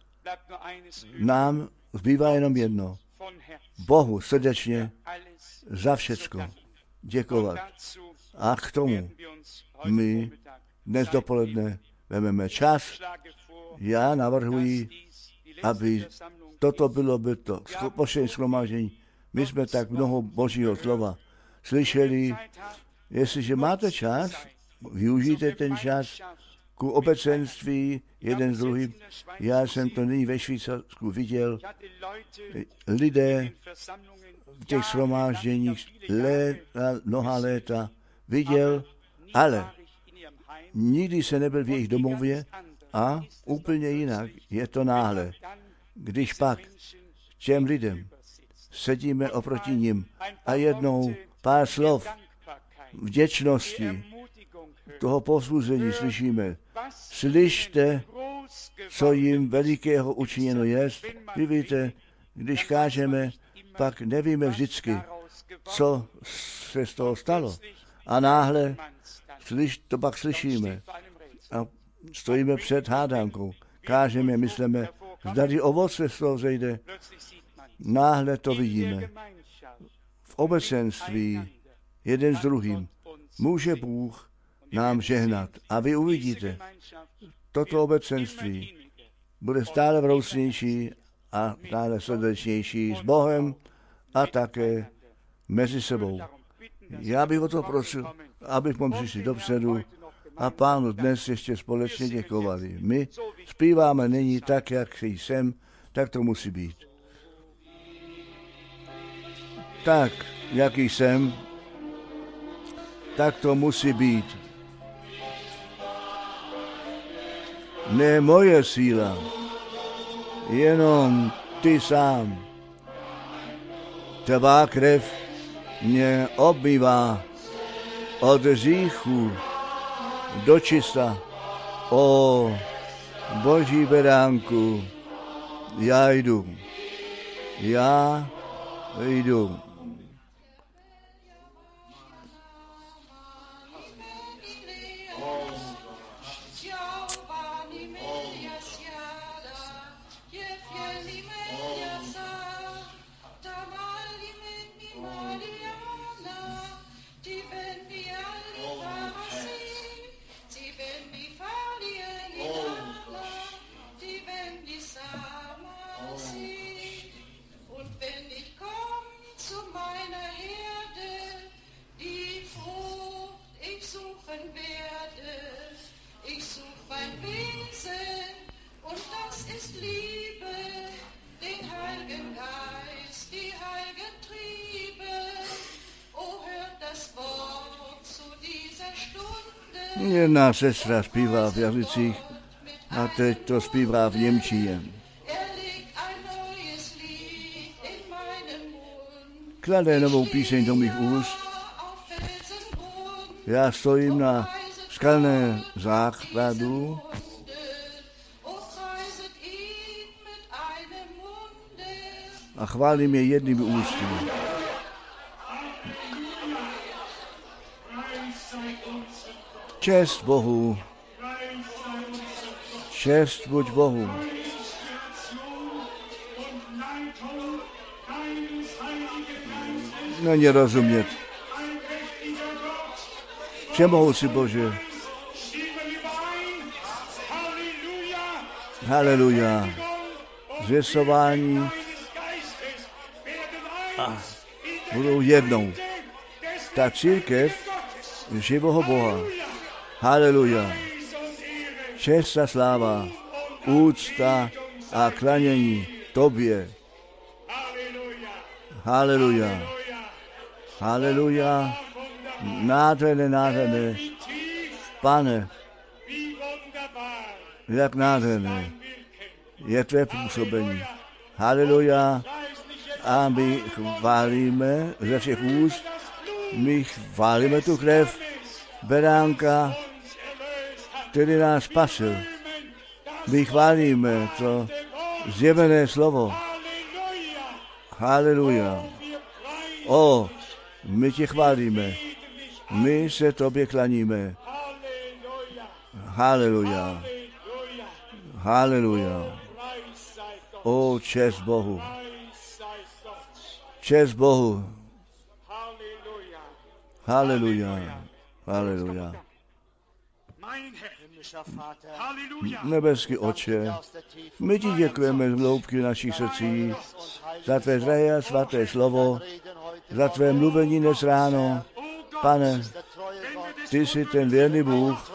Nám zbývá jenom jedno. Bohu srdečně za všecko děkovat. A k tomu my dnes dopoledne vezmeme čas. Já navrhuji, aby toto bylo by to poslední shromáždění. My jsme tak mnoho Božího slova slyšeli. Jestliže máte čas, využijte ten čas ku obecenství jeden z druhým. Já jsem to nyní ve Švýcarsku viděl. Lidé v těch shromážděních léta, mnoha léta viděl, ale nikdy se nebyl v jejich domově a úplně jinak je to náhle. Když pak těm lidem sedíme oproti nim a jednou pár slov vděčnosti, toho povzbuzení slyšíme. Slyšte, co jim velikého učiněno jest. Vy víte, když kážeme, pak nevíme vždycky, co se z toho stalo. A náhle slyš, to pak slyšíme a stojíme před hádánkou. Kážeme, myslíme, zdali ovoce z toho zejde. Náhle to vidíme. V obecenství jeden s druhým může Bůh nám žehnat. A vy uvidíte, toto obecenství bude stále vroucnější a stále srdečnější s Bohem a také mezi sebou. Já bych o to prosil, abychom přišli dopředu a Pánu dnes ještě společně děkovali. My zpíváme nyní tak, jak jsem, tak to musí být. Tak, jaký jsem, tak to musí být. Ne moje síla, jenom ty sám. Tvá krev mě obmývá od hříchu do čista. O Boží beránku, já jdu, já jdu. Jedna sestra zpívá v jazycích a teď to zpívá v němčině. Klade novou píseň do mých úst. Já stojím na skalné základu a chválím je jednými ústy. Čest Bohu, čest buď Bohu. Není rozumět. Všemohoucí Bože. Haleluja. Zvěstování a budou jednou. Ta církev živoho Boha. Haleluja. Čest a sláva, úcta a klanění tobě. Haleluja. Haleluja. Nádherné, nádherné. Pane, jak nádherné je tvé působení. Haleluja. A my chválíme ze všech úst, my chválíme tu krev beránka, který nás spasil. My chválíme to zjevené slovo. Haleluja. O, my tě chválíme. My se tobě klaníme. Haleluja. Haleluja. O, čest Bohu. Čest Bohu. Haleluja. Haleluja. Nebeský Otče, my ti děkujeme z hloubky našich srdcí za tvé drahé a svaté slovo, za tvé mluvení dnes ráno. Pane, ty jsi ten věrný Bůh,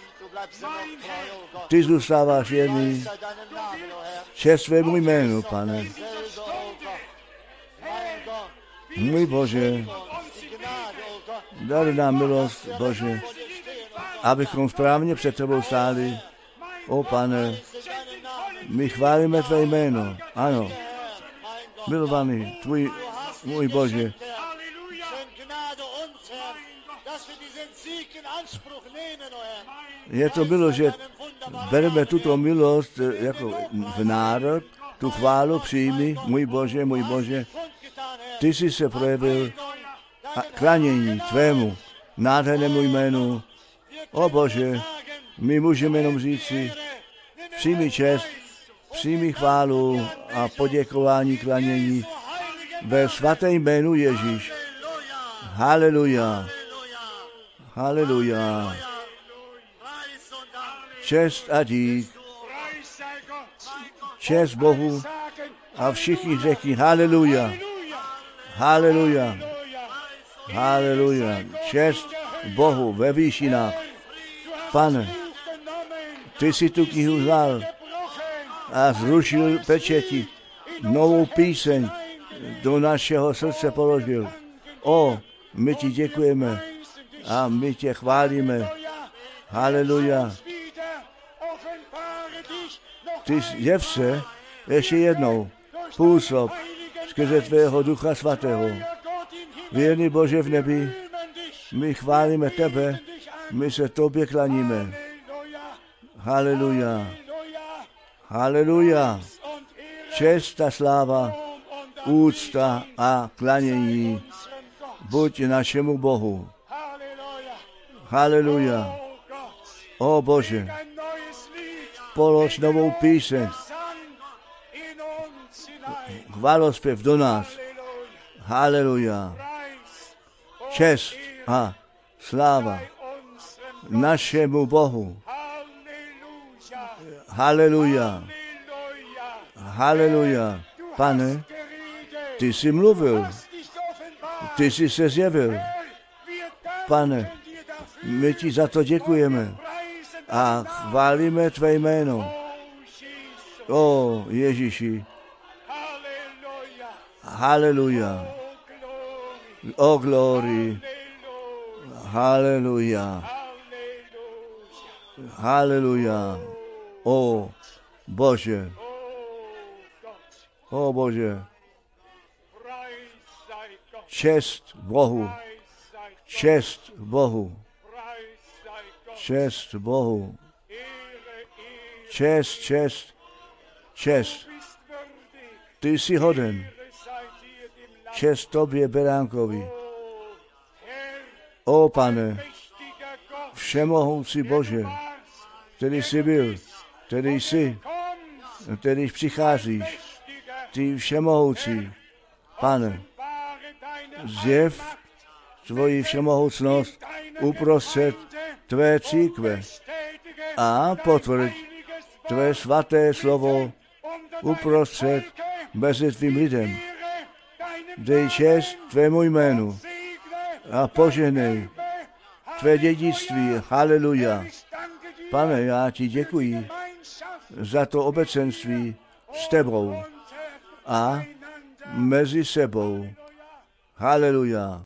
ty zůstáváš věrný. Čest tvému jménu, Pane. Můj Bože, dali nám milost, Bože, abychom správně před tebou stáli. O Pane, my chválíme tvé jméno. Ano, milovaný, tvůj, můj Bože. Je to milost, že bereme tuto milost jako v národ, tu chválu přijmi, můj Bože, můj Bože. Ty jsi se projevil a klanění tvému nádhernému jménu. O Bože, my můžeme jenom říci, přijmi čest, přijmi chválu a poděkování klanění ve svaté jménu Ježíš. Haleluja. Haleluja. Čest a dík. Čest Bohu a všichni řekni haleluja. Haleluja. Haleluja. Čest Bohu ve výšinách. Pane, ty jsi tu knihu vzal a zrušil pečeti. Novou píseň do našeho srdce položil. O, my ti děkujeme a my tě chválíme. Haleluja. Ty jev se ještě jednou působ skrze tvého Ducha Svatého. Věrný Bože v nebi, my chválíme tebe, my se tobě klaníme. Haleluja. Haleluja. Čest a sláva, úcta a klanění buď našemu Bohu. Haleluja. O Bože, polož novou píseň, chválospěv do nás. Haleluja. Čest a sláva našemu Bohu. Haleluja. Haleluja. Pane, ty jsi mluvil, ty jsi se zjevil. Pane, my ti za to děkujeme a chválíme tvé jméno. O Ježíši. Haleluja. O glory. Haleluja. Haleluja. O Bože. O Bože. Čest Bohu. Čest Bohu. Čest Bohu. Čest, čest, čest. Ty jsi hoden. Čest tobě, beránkovi. O Pane, všemohoucí Bože, který jsi byl, který jsi, který přicházíš, ty všemohoucí, Pane, zjev tvoji všemohoucnost uprostřed tvé církve a potvrď tvé svaté slovo uprostřed mezi tvým lidem. Dej čest tvému jménu a požehnej tvé dědictví. Haleluja. Pane, já ti děkuji za to obecenství s tebou a mezi sebou. Haleluja.